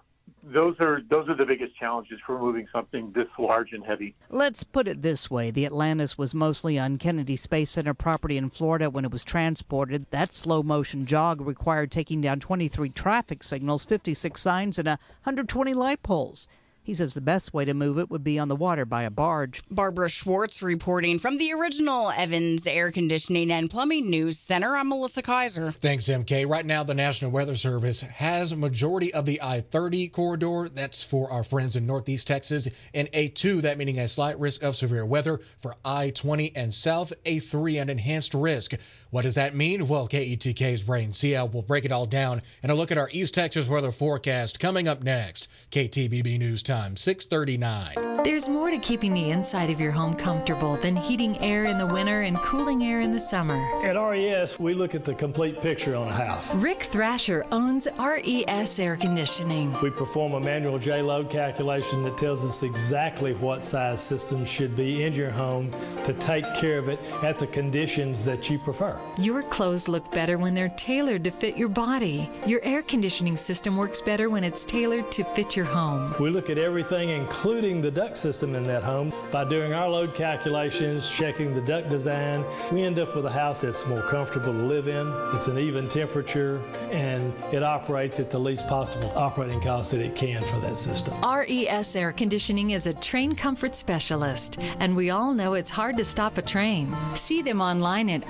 Those are the biggest challenges for moving something this large and heavy. Let's put it this way. The Atlantis was mostly on Kennedy Space Center property in Florida when it was transported. That slow-motion jog required taking down 23 traffic signals, 56 signs, and 120 light poles. He says the best way to move it would be on the water by a barge. Barbara Schwartz reporting from the original Evans Air Conditioning and Plumbing News Center. I'm Melissa Kaiser. Thanks, MK. Right now, the National Weather Service has a majority of the I-30 corridor. That's for our friends in Northeast Texas. And A2, that meaning a slight risk of severe weather. For I-20 and South, A3, an enhanced risk. What does that mean? Well, KETK's Braden Seal will break it all down and a look at our East Texas weather forecast coming up next. KTBB News Time, 6:39. There's more to keeping the inside of your home comfortable than heating air in the winter and cooling air in the summer. At RES, we look at the complete picture on a house. Rick Thrasher owns RES Air Conditioning. We perform a manual J-load calculation that tells us exactly what size systems should be in your home to take care of it at the conditions that you prefer. Your clothes look better when they're tailored to fit your body. Your air conditioning system works better when it's tailored to fit your home. We look at everything, including the duct system in that home. By doing our load calculations, checking the duct design, we end up with a house that's more comfortable to live in. It's an even temperature, and it operates at the least possible operating cost that it can for that system. RES Air Conditioning is a train comfort specialist, and we all know it's hard to stop a train. See them online at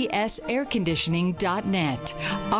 resairconditioning.net.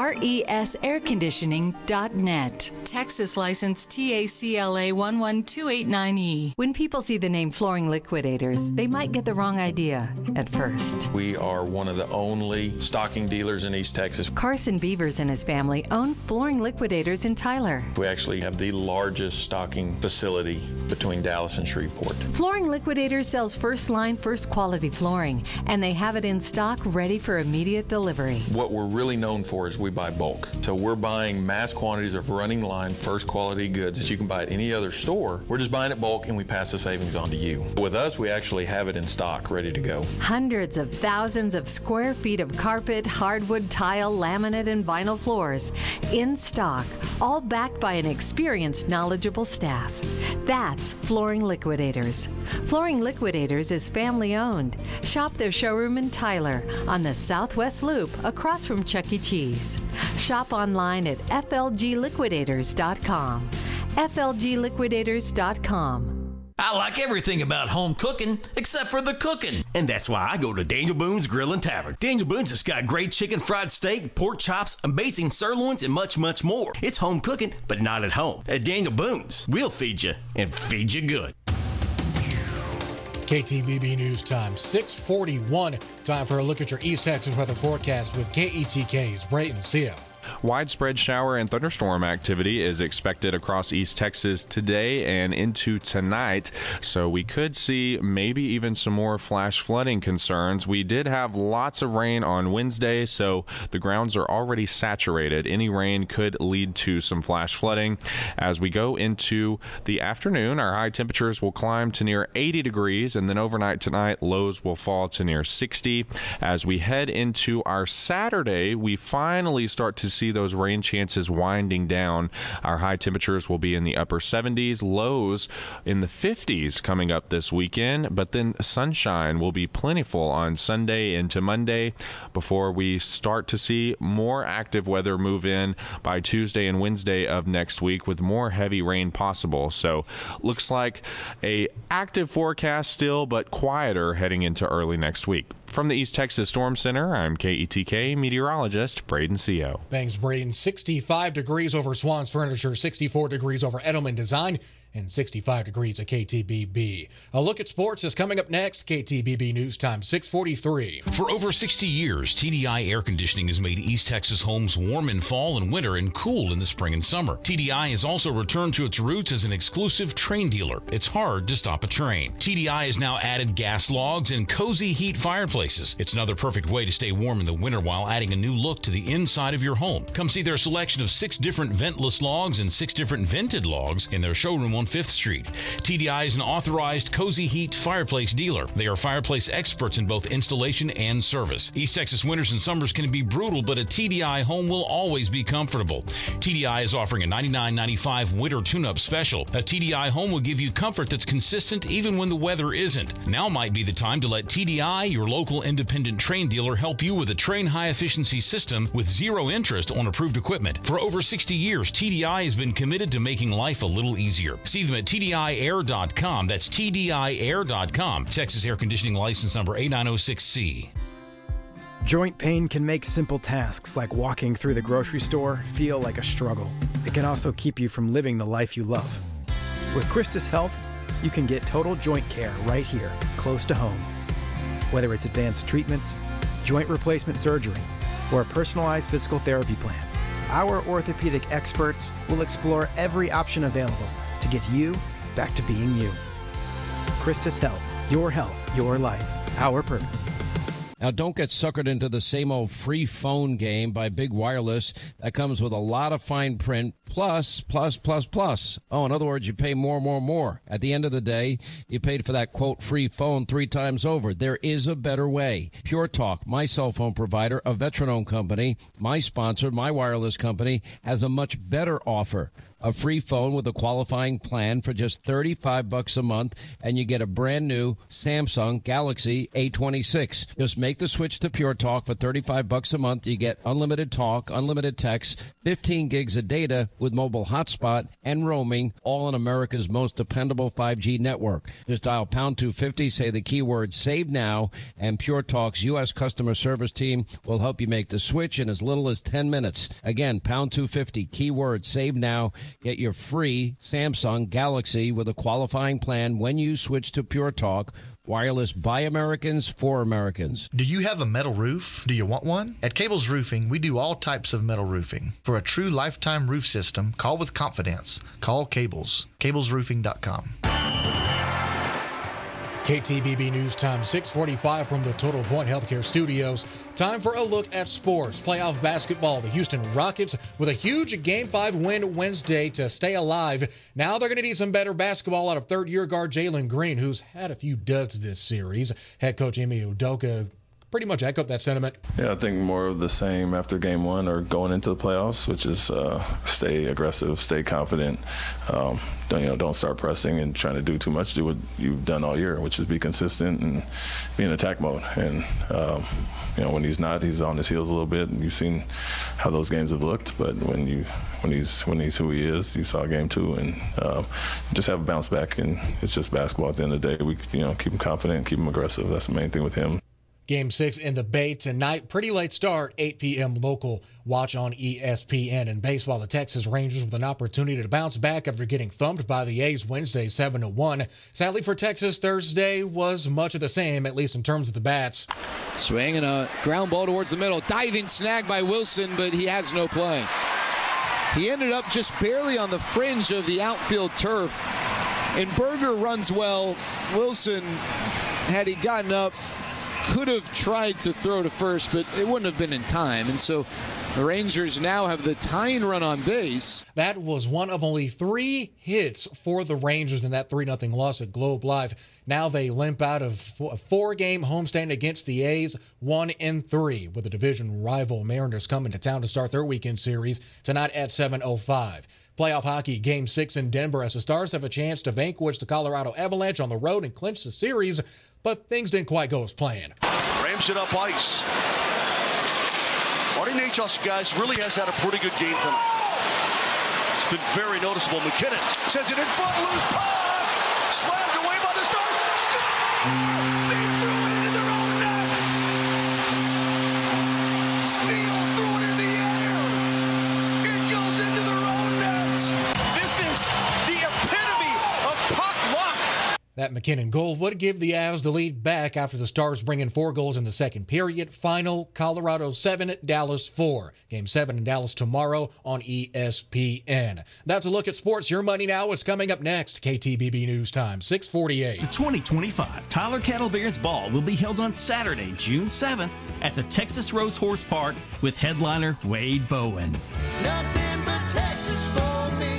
resairconditioning.net. Texas license TACLA 11289E. When people see the name Flooring Liquidators, they might get the wrong idea at first. We are one of the only stocking dealers in East Texas. Carson Beavers and his family own Flooring Liquidators in Tyler. We actually have the largest stocking facility between Dallas and Shreveport. Flooring Liquidators sells first line, first quality flooring, and they have it in stock ready for immediate delivery. What we're really known for is we buy bulk. So we're buying mass quantities of running line, first quality goods that you can buy at any other store. We're just buying it bulk and we pass the savings on to you. With us, we actually have it in stock, ready to go. Hundreds of thousands of square feet of carpet, hardwood, tile, laminate, and vinyl floors in stock, all backed by an experienced, knowledgeable staff. That's Flooring Liquidators. Flooring Liquidators is family owned. Shop their showroom in Tyler on the Southwest Loop across from Chuck E. Cheese. Shop online at flgliquidators.com. flgliquidators.com. I like everything about home cooking except for the cooking. And that's why I go to Daniel Boone's Grill and Tavern. Daniel Boone's has got great chicken fried steak, pork chops, amazing sirloins, and much, much more. It's home cooking, but not at home. At Daniel Boone's, we'll feed you and feed you good. KTBB News Time, 6:41. Time for a look at your East Texas weather forecast with KETK's Brayton Seal. Widespread shower and thunderstorm activity is expected across East Texas today and into tonight, so we could see maybe even some more flash flooding concerns. We did have lots of rain on Wednesday, so the grounds are already saturated. Any rain could lead to some flash flooding. As we go into the afternoon, our high temperatures will climb to near 80 degrees, and then overnight tonight, lows will fall to near 60. As we head into our Saturday, we finally start to see those rain chances winding down. Our high temperatures will be in the upper 70s, lows in the 50s coming up this weekend, but then sunshine will be plentiful on Sunday into Monday before we start to see more active weather move in by Tuesday and Wednesday of next week with more heavy rain possible. So looks like a active forecast still, but quieter heading into early next week. From the East Texas Storm Center, I'm KETK meteorologist Braden Seo. Thanks, Braden. 65 degrees over Swan's Furniture, 64 degrees over Edelman Design, and 65 degrees at KTBB. A look at sports is coming up next. KTBB News Time, 6:43. For over 60 years, TDI Air Conditioning has made East Texas homes warm in fall and winter and cool in the spring and summer. TDI has also returned to its roots as an exclusive train dealer. It's hard to stop a train. TDI has now added gas logs and cozy heat fireplaces. It's another perfect way to stay warm in the winter while adding a new look to the inside of your home. Come see their selection of 6 different ventless logs and 6 different vented logs in their showroom on 5th Street. TDI is an authorized cozy heat fireplace dealer. They are fireplace experts in both installation and service. East Texas winters and summers can be brutal, but a TDI home will always be comfortable. TDI is offering a $99.95 winter tune-up special. A TDI home will give you comfort that's consistent even when the weather isn't. Now might be the time to let TDI, your local independent train dealer, help you with a train high-efficiency system with zero interest on approved equipment. For over 60 years, TDI has been committed to making life a little easier. See them at TDIair.com. That's TDIair.com. Texas Air Conditioning License Number A906C. Joint pain can make simple tasks like walking through the grocery store feel like a struggle. It can also keep you from living the life you love. With Christus Health, you can get total joint care right here, close to home. Whether it's advanced treatments, joint replacement surgery, or a personalized physical therapy plan, our orthopedic experts will explore every option available to get you back to being you. Christus Health, your life, our purpose. Now, don't get suckered into the same old free phone game by Big Wireless. That comes with a lot of fine print, plus. Oh, in other words, you pay more. At the end of the day, you paid for that, quote, free phone 3 times over. There is a better way. Pure Talk, my cell phone provider, a veteran-owned company, my sponsor, my wireless company, has a much better offer. A free phone with a qualifying plan for just $35 a month, and you get a brand new Samsung Galaxy A26. Just make the switch to Pure Talk for $35 a month. You get unlimited talk, unlimited text, 15 gigs of data with mobile hotspot and roaming, all on America's most dependable 5G network. Just dial pound 250, say the keyword save now, and Pure Talk's U.S. customer service team will help you make the switch in as little as 10 minutes. Again, pound 250, keyword save now. Get your free Samsung Galaxy with a qualifying plan when you switch to Pure Talk. Wireless by Americans for Americans. Do you have a metal roof? Do you want one? At Cables Roofing, we do all types of metal roofing. For a true lifetime roof system, call with confidence. Call Cables. CablesRoofing.com. KTBB News Time, 6:45 from the Total Point Healthcare Studios. Time for a look at sports. Playoff basketball. The Houston Rockets with a huge Game 5 win Wednesday to stay alive. Now they're going to need some better basketball out of third-year guard Jalen Green, who's had a few duds this series. Head coach Ime Udoka pretty much echoed that sentiment. Yeah, I think more of the same after game 1 or going into the playoffs, which is stay aggressive, stay confident. Don't start pressing and trying to do too much. Do what you've done all year, which is be consistent and be in attack mode. And when he's not, he's on his heels a little bit. And you've seen how those games have looked. But when he's who he is, you saw game 2, and just have a bounce back. And it's just basketball at the end of the day. We keep him confident, keep him aggressive. That's the main thing with him. Game 6 in the Bay tonight. Pretty late start, 8 p.m. local watch on ESPN. In baseball, the Texas Rangers with an opportunity to bounce back after getting thumped by the A's Wednesday 7-1. Sadly for Texas, Thursday was much of the same, at least in terms of the bats. Swing and a ground ball towards the middle. Diving snag by Wilson, but he has no play. He ended up just barely on the fringe of the outfield turf. And Berger runs well. Wilson, had he gotten up, could have tried to throw to first, but it wouldn't have been in time. And so the Rangers now have the tying run on base. That was one of only 3 hits for the Rangers in that 3-0 loss at Globe Life. Now they limp out of a 4-game homestand against the A's, 1-3, with the division rival Mariners coming to town to start their weekend series tonight at 7:05. Playoff hockey, Game 6 in Denver, as the Stars have a chance to vanquish the Colorado Avalanche on the road and clinch the series, but things didn't quite go as planned. Rams it up ice. Marty Necas, guys, really has had a pretty good game tonight. It's been very noticeable. McKinnon sends it in front, loose puck, slammed away by the Stars. They threw it into their own net. Steele threw it in the air. It goes into their own net. This is the epitome of puck luck. That McKinnon goal would give the Avs the lead back after the Stars bring in 4 goals in the second period. Final, Colorado 7, Dallas 4. Game 7 in Dallas tomorrow on ESPN. That's a look at sports. Your Money Now is coming up next. KTBB News Time, 6:48. The 2025 Tyler Cattle Bears Ball will be held on Saturday, June 7th at the Texas Rose Horse Park with headliner Wade Bowen. Nothing but Texas for me.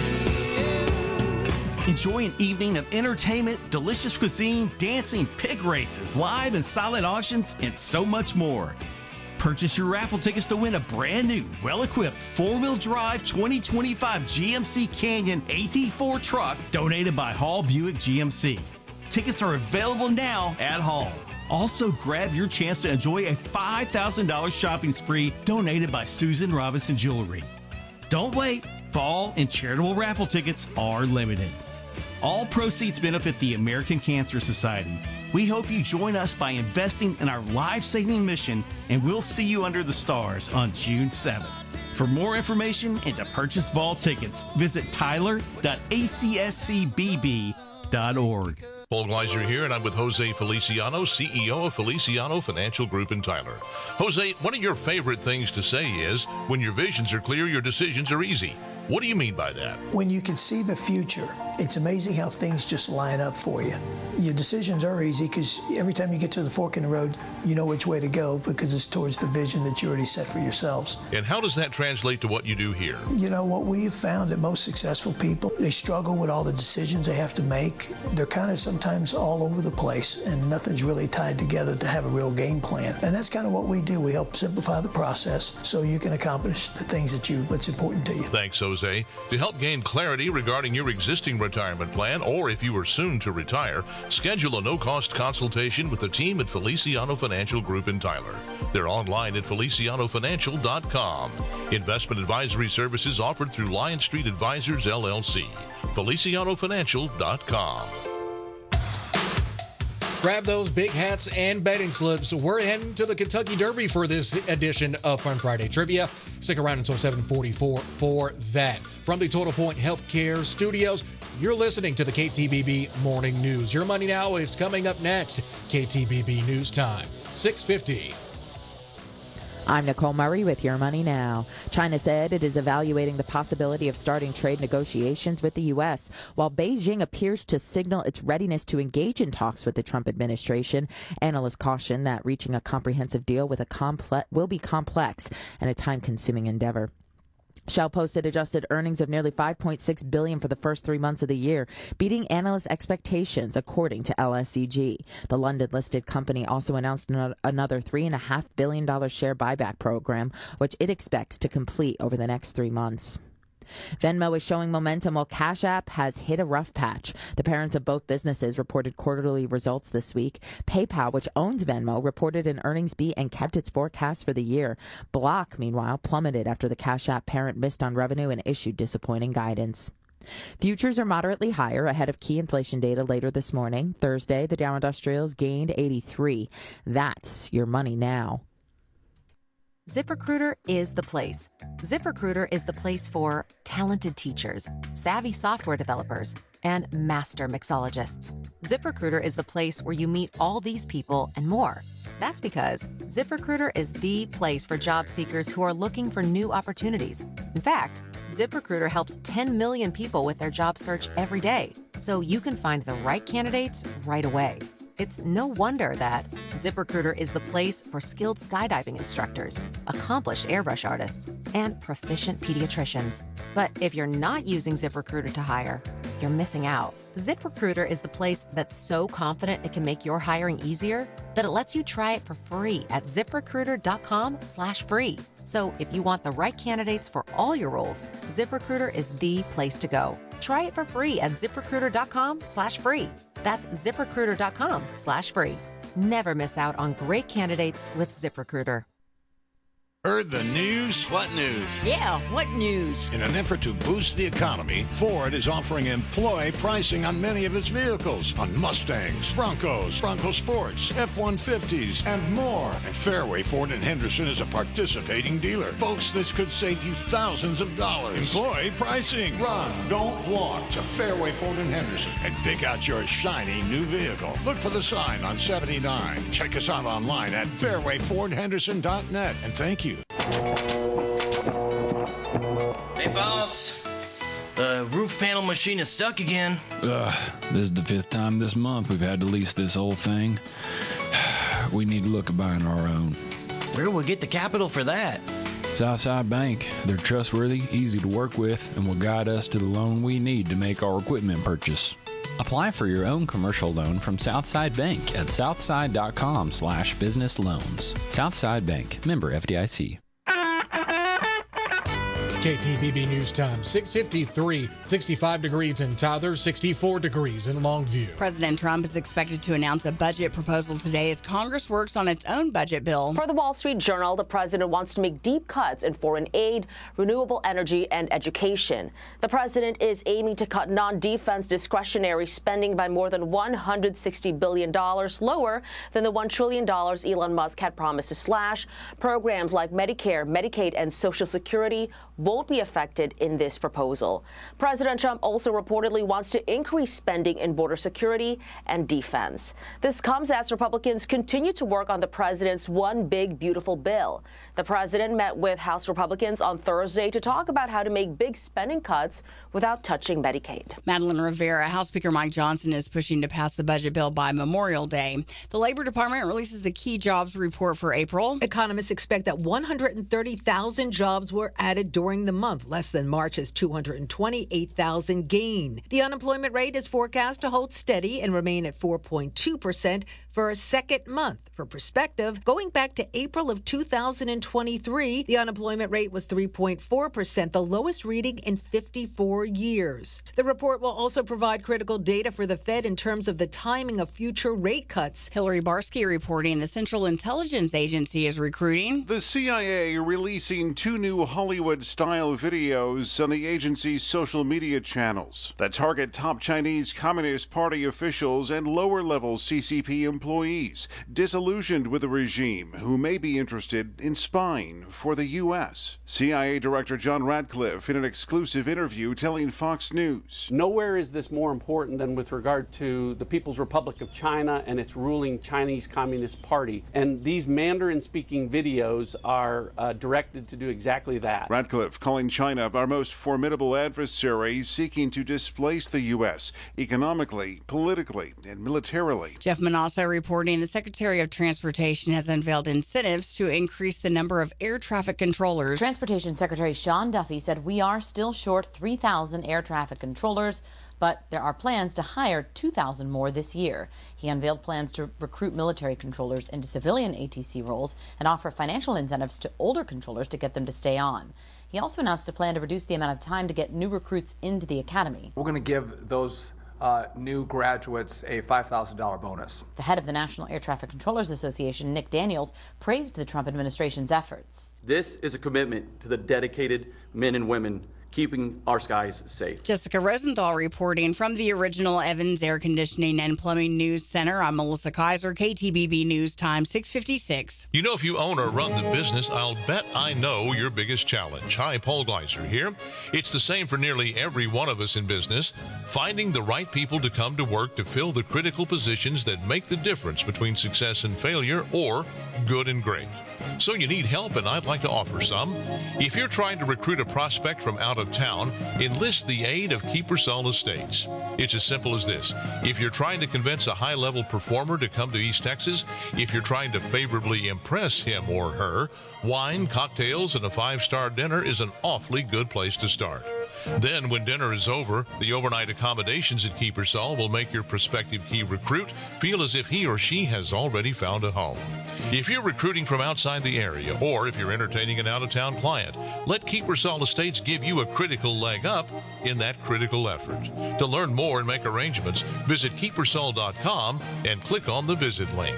Enjoy an evening of entertainment, delicious cuisine, dancing, pig races, live and silent auctions, and so much more. Purchase your raffle tickets to win a brand new, well-equipped 4-wheel drive 2025 GMC Canyon AT4 truck donated by Hall Buick GMC. Tickets are available now at Hall. Also, grab your chance to enjoy a $5,000 shopping spree donated by Susan Robinson Jewelry. Don't wait. Ball and charitable raffle tickets are limited. All proceeds benefit the American Cancer Society. We hope you join us by investing in our life-saving mission, and we'll see you under the stars on June 7th. For more information and to purchase ball tickets, visit tyler.acscbb.org. Paul Gleiser here, and I'm with Jose Feliciano, CEO of Feliciano Financial Group in Tyler. Jose, one of your favorite things to say is, when your visions are clear, your decisions are easy. What do you mean by that? When you can see the future, it's amazing how things just line up for you. Your decisions are easy because every time you get to the fork in the road, you know which way to go because it's towards the vision that you already set for yourselves. And how does that translate to what you do here? You know, what we've found that most successful people, they struggle with all the decisions they have to make. They're kind of sometimes all over the place and nothing's really tied together to have a real game plan. And that's kind of what we do. We help simplify the process so you can accomplish the things that's important to you. Thanks, Jose. To help gain clarity regarding your existing retirement plan, or if you are soon to retire, schedule a no-cost consultation with the team at Feliciano Financial Group in Tyler. They're online at felicianofinancial.com. Investment advisory services offered through Lion Street Advisors, LLC. felicianofinancial.com. Grab those big hats and betting slips. We're heading to the Kentucky Derby for this edition of Fun Friday Trivia. Stick around until 7:44 for that. From the Total Point Healthcare Studios, you're listening to the KTBB Morning News. Your Money Now is coming up next. KTBB News Time, 6:50. I'm Nicole Murray with Your Money Now. China said it is evaluating the possibility of starting trade negotiations with the U.S. While Beijing appears to signal its readiness to engage in talks with the Trump administration, analysts caution that reaching a comprehensive deal with will be complex and a time-consuming endeavor. Shell posted adjusted earnings of nearly $5.6 billion for the first 3 months of the year, beating analyst expectations, according to LSEG. The London-listed company also announced another $3.5 billion share buyback program, which it expects to complete over the next 3 months. Venmo is showing momentum while Cash App has hit a rough patch. The parents of both businesses reported quarterly results this week. PayPal, which owns Venmo, reported an earnings beat and kept its forecast for the year. Block, meanwhile, plummeted after the Cash App parent missed on revenue and issued disappointing guidance. Futures are moderately higher ahead of key inflation data later this morning. Thursday, the Dow Industrials gained 83. That's your money now. ZipRecruiter is the place. ZipRecruiter is the place for talented teachers, savvy software developers, and master mixologists. ZipRecruiter is the place where you meet all these people and more. That's because ZipRecruiter is the place for job seekers who are looking for new opportunities. In fact, ZipRecruiter helps 10 million people with their job search every day, so you can find the right candidates right away. It's no wonder that ZipRecruiter is the place for skilled skydiving instructors, accomplished airbrush artists, and proficient pediatricians. But if you're not using ZipRecruiter to hire, you're missing out. ZipRecruiter is the place that's so confident it can make your hiring easier that it lets you try it for free at ZipRecruiter.com/free. So if you want the right candidates for all your roles, ZipRecruiter is the place to go. Try it for free at ZipRecruiter.com/free. That's ZipRecruiter.com/free. Never miss out on great candidates with ZipRecruiter. Heard the news? What news? Yeah, what news? In an effort to boost the economy, Ford is offering employee pricing on many of its vehicles. On Mustangs, Broncos, Bronco Sports, F-150s, and more. And Fairway Ford in Henderson is a participating dealer. Folks, this could save you thousands of dollars. Employee pricing. Run, don't walk to Fairway Ford in Henderson and pick out your shiny new vehicle. Look for the sign on 79. Check us out online at fairwayfordhenderson.net. And thank you. Hey, boss. The roof panel machine is stuck again. This is the 5th time this month we've had to lease this whole thing. We need to look at buying our own. Where will we get the capital for that? Southside Bank. They're trustworthy, easy to work with, and will guide us to the loan we need to make our equipment purchase. Apply for your own commercial loan from Southside Bank at southside.com/business loans. Southside Bank, member FDIC. KTVB News Time, 6:53, 65 degrees in Tyler, 64 degrees in Longview. President Trump is expected to announce a budget proposal today as Congress works on its own budget bill. For the Wall Street Journal, the president wants to make deep cuts in foreign aid, renewable energy, and education. The president is aiming to cut non-defense discretionary spending by more than $160 billion, lower than the $1 trillion Elon Musk had promised to slash. Programs like Medicare, Medicaid, and Social Security won't be affected in this proposal. President Trump also reportedly wants to increase spending in border security and defense. This comes as Republicans continue to work on the president's One Big Beautiful bill. The president met with House Republicans on Thursday to talk about how to make big spending cuts without touching Medicaid. Madeline Rivera, House Speaker Mike Johnson is pushing to pass the budget bill by Memorial Day. The Labor Department releases the key jobs report for April. Economists expect that 130,000 jobs were added during the month, less than March's 228,000 gain. The unemployment rate is forecast to hold steady and remain at 4.2% for a second month. For perspective, going back to April of 2023, the unemployment rate was 3.4%, the lowest reading in 54 years. The report will also provide critical data for the Fed in terms of the timing of future rate cuts. Hillary Barsky reporting the Central Intelligence Agency is recruiting. The CIA releasing 2 new Hollywood-style videos on the agency's social media channels that target top Chinese Communist Party officials and lower-level CCP employees disillusioned with the regime who may be interested in spying for the U.S. CIA Director John Radcliffe in an exclusive interview telling Fox News. Nowhere is this more important than with regard to the People's Republic of China and its ruling Chinese Communist Party. And these Mandarin-speaking videos are directed to do exactly that. Radcliffe calling China our most formidable adversary, seeking to displace the U.S. economically, politically, and militarily. Jeff Manasseh reporting the Secretary of Transportation has unveiled incentives to increase the number of air traffic controllers. Transportation Secretary Sean Duffy said we are still short 3,000 air traffic controllers, but there are plans to hire 2,000 more this year. He unveiled plans to recruit military controllers into civilian ATC roles and offer financial incentives to older controllers to get them to stay on. He also announced a plan to reduce the amount of time to get new recruits into the academy. We're going to give those new graduates a $5,000 bonus. The head of the National Air Traffic Controllers Association, Nick Daniels, praised the Trump administration's efforts. This is a commitment to the dedicated men and women keeping our skies safe. Jessica Rosenthal reporting from the original Evans Air Conditioning and Plumbing News Center. I'm Melissa Kaiser, KTBB News Time 6:56. You know, if you own or run the business, I'll bet I know your biggest challenge. Hi, Paul Gleiser here. It's the same for nearly every one of us in business. Finding the right people to come to work to fill the critical positions that make the difference between success and failure, or good and great. So you need help, and I'd like to offer some. If you're trying to recruit a prospect from out of town, enlist the aid of Kiepersol Estates. It's as simple as this. If you're trying to convince a high-level performer to come to East Texas, if you're trying to favorably impress him or her, wine, cocktails, and a 5-star dinner is an awfully good place to start. Then, when dinner is over, the overnight accommodations at Kiepersol will make your prospective key recruit feel as if he or she has already found a home. If you're recruiting from outside the area, or if you're entertaining an out-of-town client, let Kiepersol Estates give you a critical leg up in that critical effort. To learn more and make arrangements, visit Kiepersol.com and click on the visit link.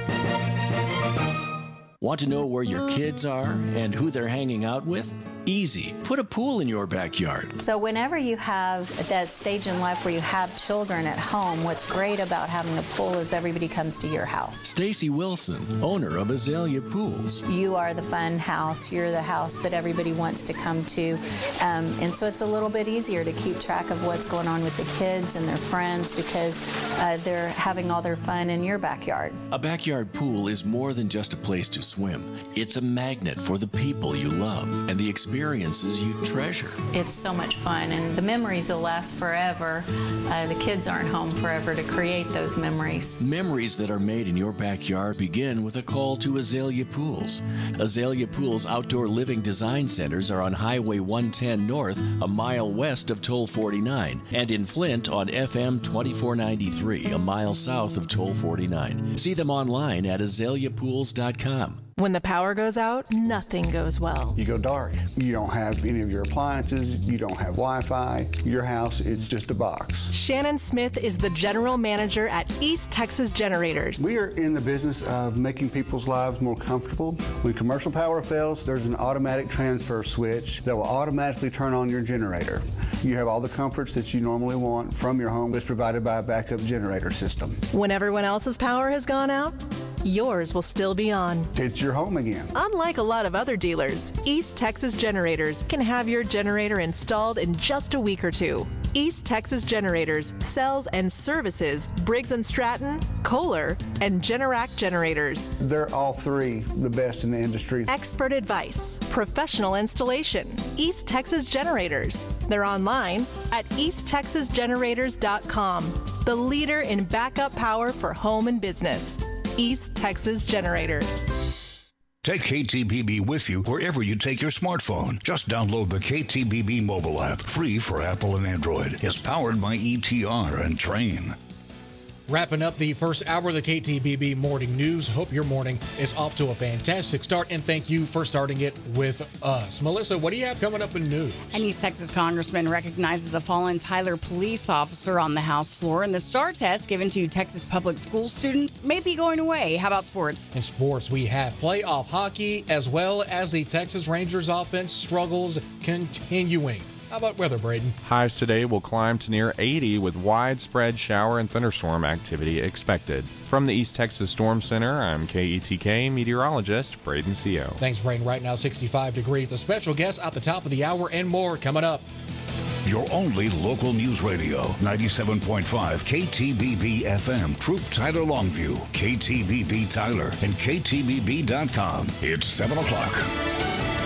Want to know where your kids are and who they're hanging out with? Easy. Put a pool in your backyard. So whenever you have that stage in life where you have children at home, what's great about having a pool is everybody comes to your house. Stacy Wilson, owner of Azalea Pools. You are the fun house. You're the house that everybody wants to come to. And so it's a little bit easier to keep track of what's going on with the kids and their friends because they're having all their fun in your backyard. A backyard pool is more than just a place to swim. It's a magnet for the people you love and the experiences you treasure. It's so much fun, and the memories will last forever. The kids aren't home forever to create those memories. Memories that are made in your backyard begin with a call to Azalea Pools. Azalea Pools Outdoor Living Design Centers are on Highway 110 North, a mile west of Toll 49, and in Flint on FM 2493, a mile south of Toll 49. See them online at azaleapools.com. When the power goes out, nothing goes well. You go dark. You don't have any of your appliances. You don't have Wi-Fi. Your house, it's just a box. Shannon Smith is the general manager at East Texas Generators. We are in the business of making people's lives more comfortable. When commercial power fails, there's an automatic transfer switch that will automatically turn on your generator. You have all the comforts that you normally want from your home. It's provided by a backup generator system. When everyone else's power has gone out, yours will still be on. It's your home again. Unlike a lot of other dealers, East Texas Generators can have your generator installed in just a week or two. East Texas Generators sells and services Briggs & Stratton, Kohler, and Generac generators. They're all three the best in the industry. Expert advice, professional installation, East Texas Generators. They're online at easttexasgenerators.com, the leader in backup power for home and business. East Texas Generators. Take KTBB with you wherever you take your smartphone. Just download the KTBB mobile app, free for Apple and Android. It's powered by ETR and Train. Wrapping up the first hour of the KTBB Morning News. Hope your morning is off to a fantastic start, and thank you for starting it with us. Melissa, what do you have coming up in news? An East Texas congressman recognizes a fallen Tyler police officer on the House floor, and the STAR test given to Texas public school students may be going away. How about sports? In sports, we have playoff hockey, as well as the Texas Rangers offense struggles continuing. How about weather, Braden? Highs today will climb to near 80 with widespread shower and thunderstorm activity expected. From the East Texas Storm Center, I'm KETK meteorologist Braden Co. Thanks, Braden. Right now, 65 degrees. A special guest at the top of the hour and more coming up. Your only local news radio, 97.5 KTBB FM, Troop Tyler Longview, KTBB Tyler, and KTBB.com. It's 7 o'clock.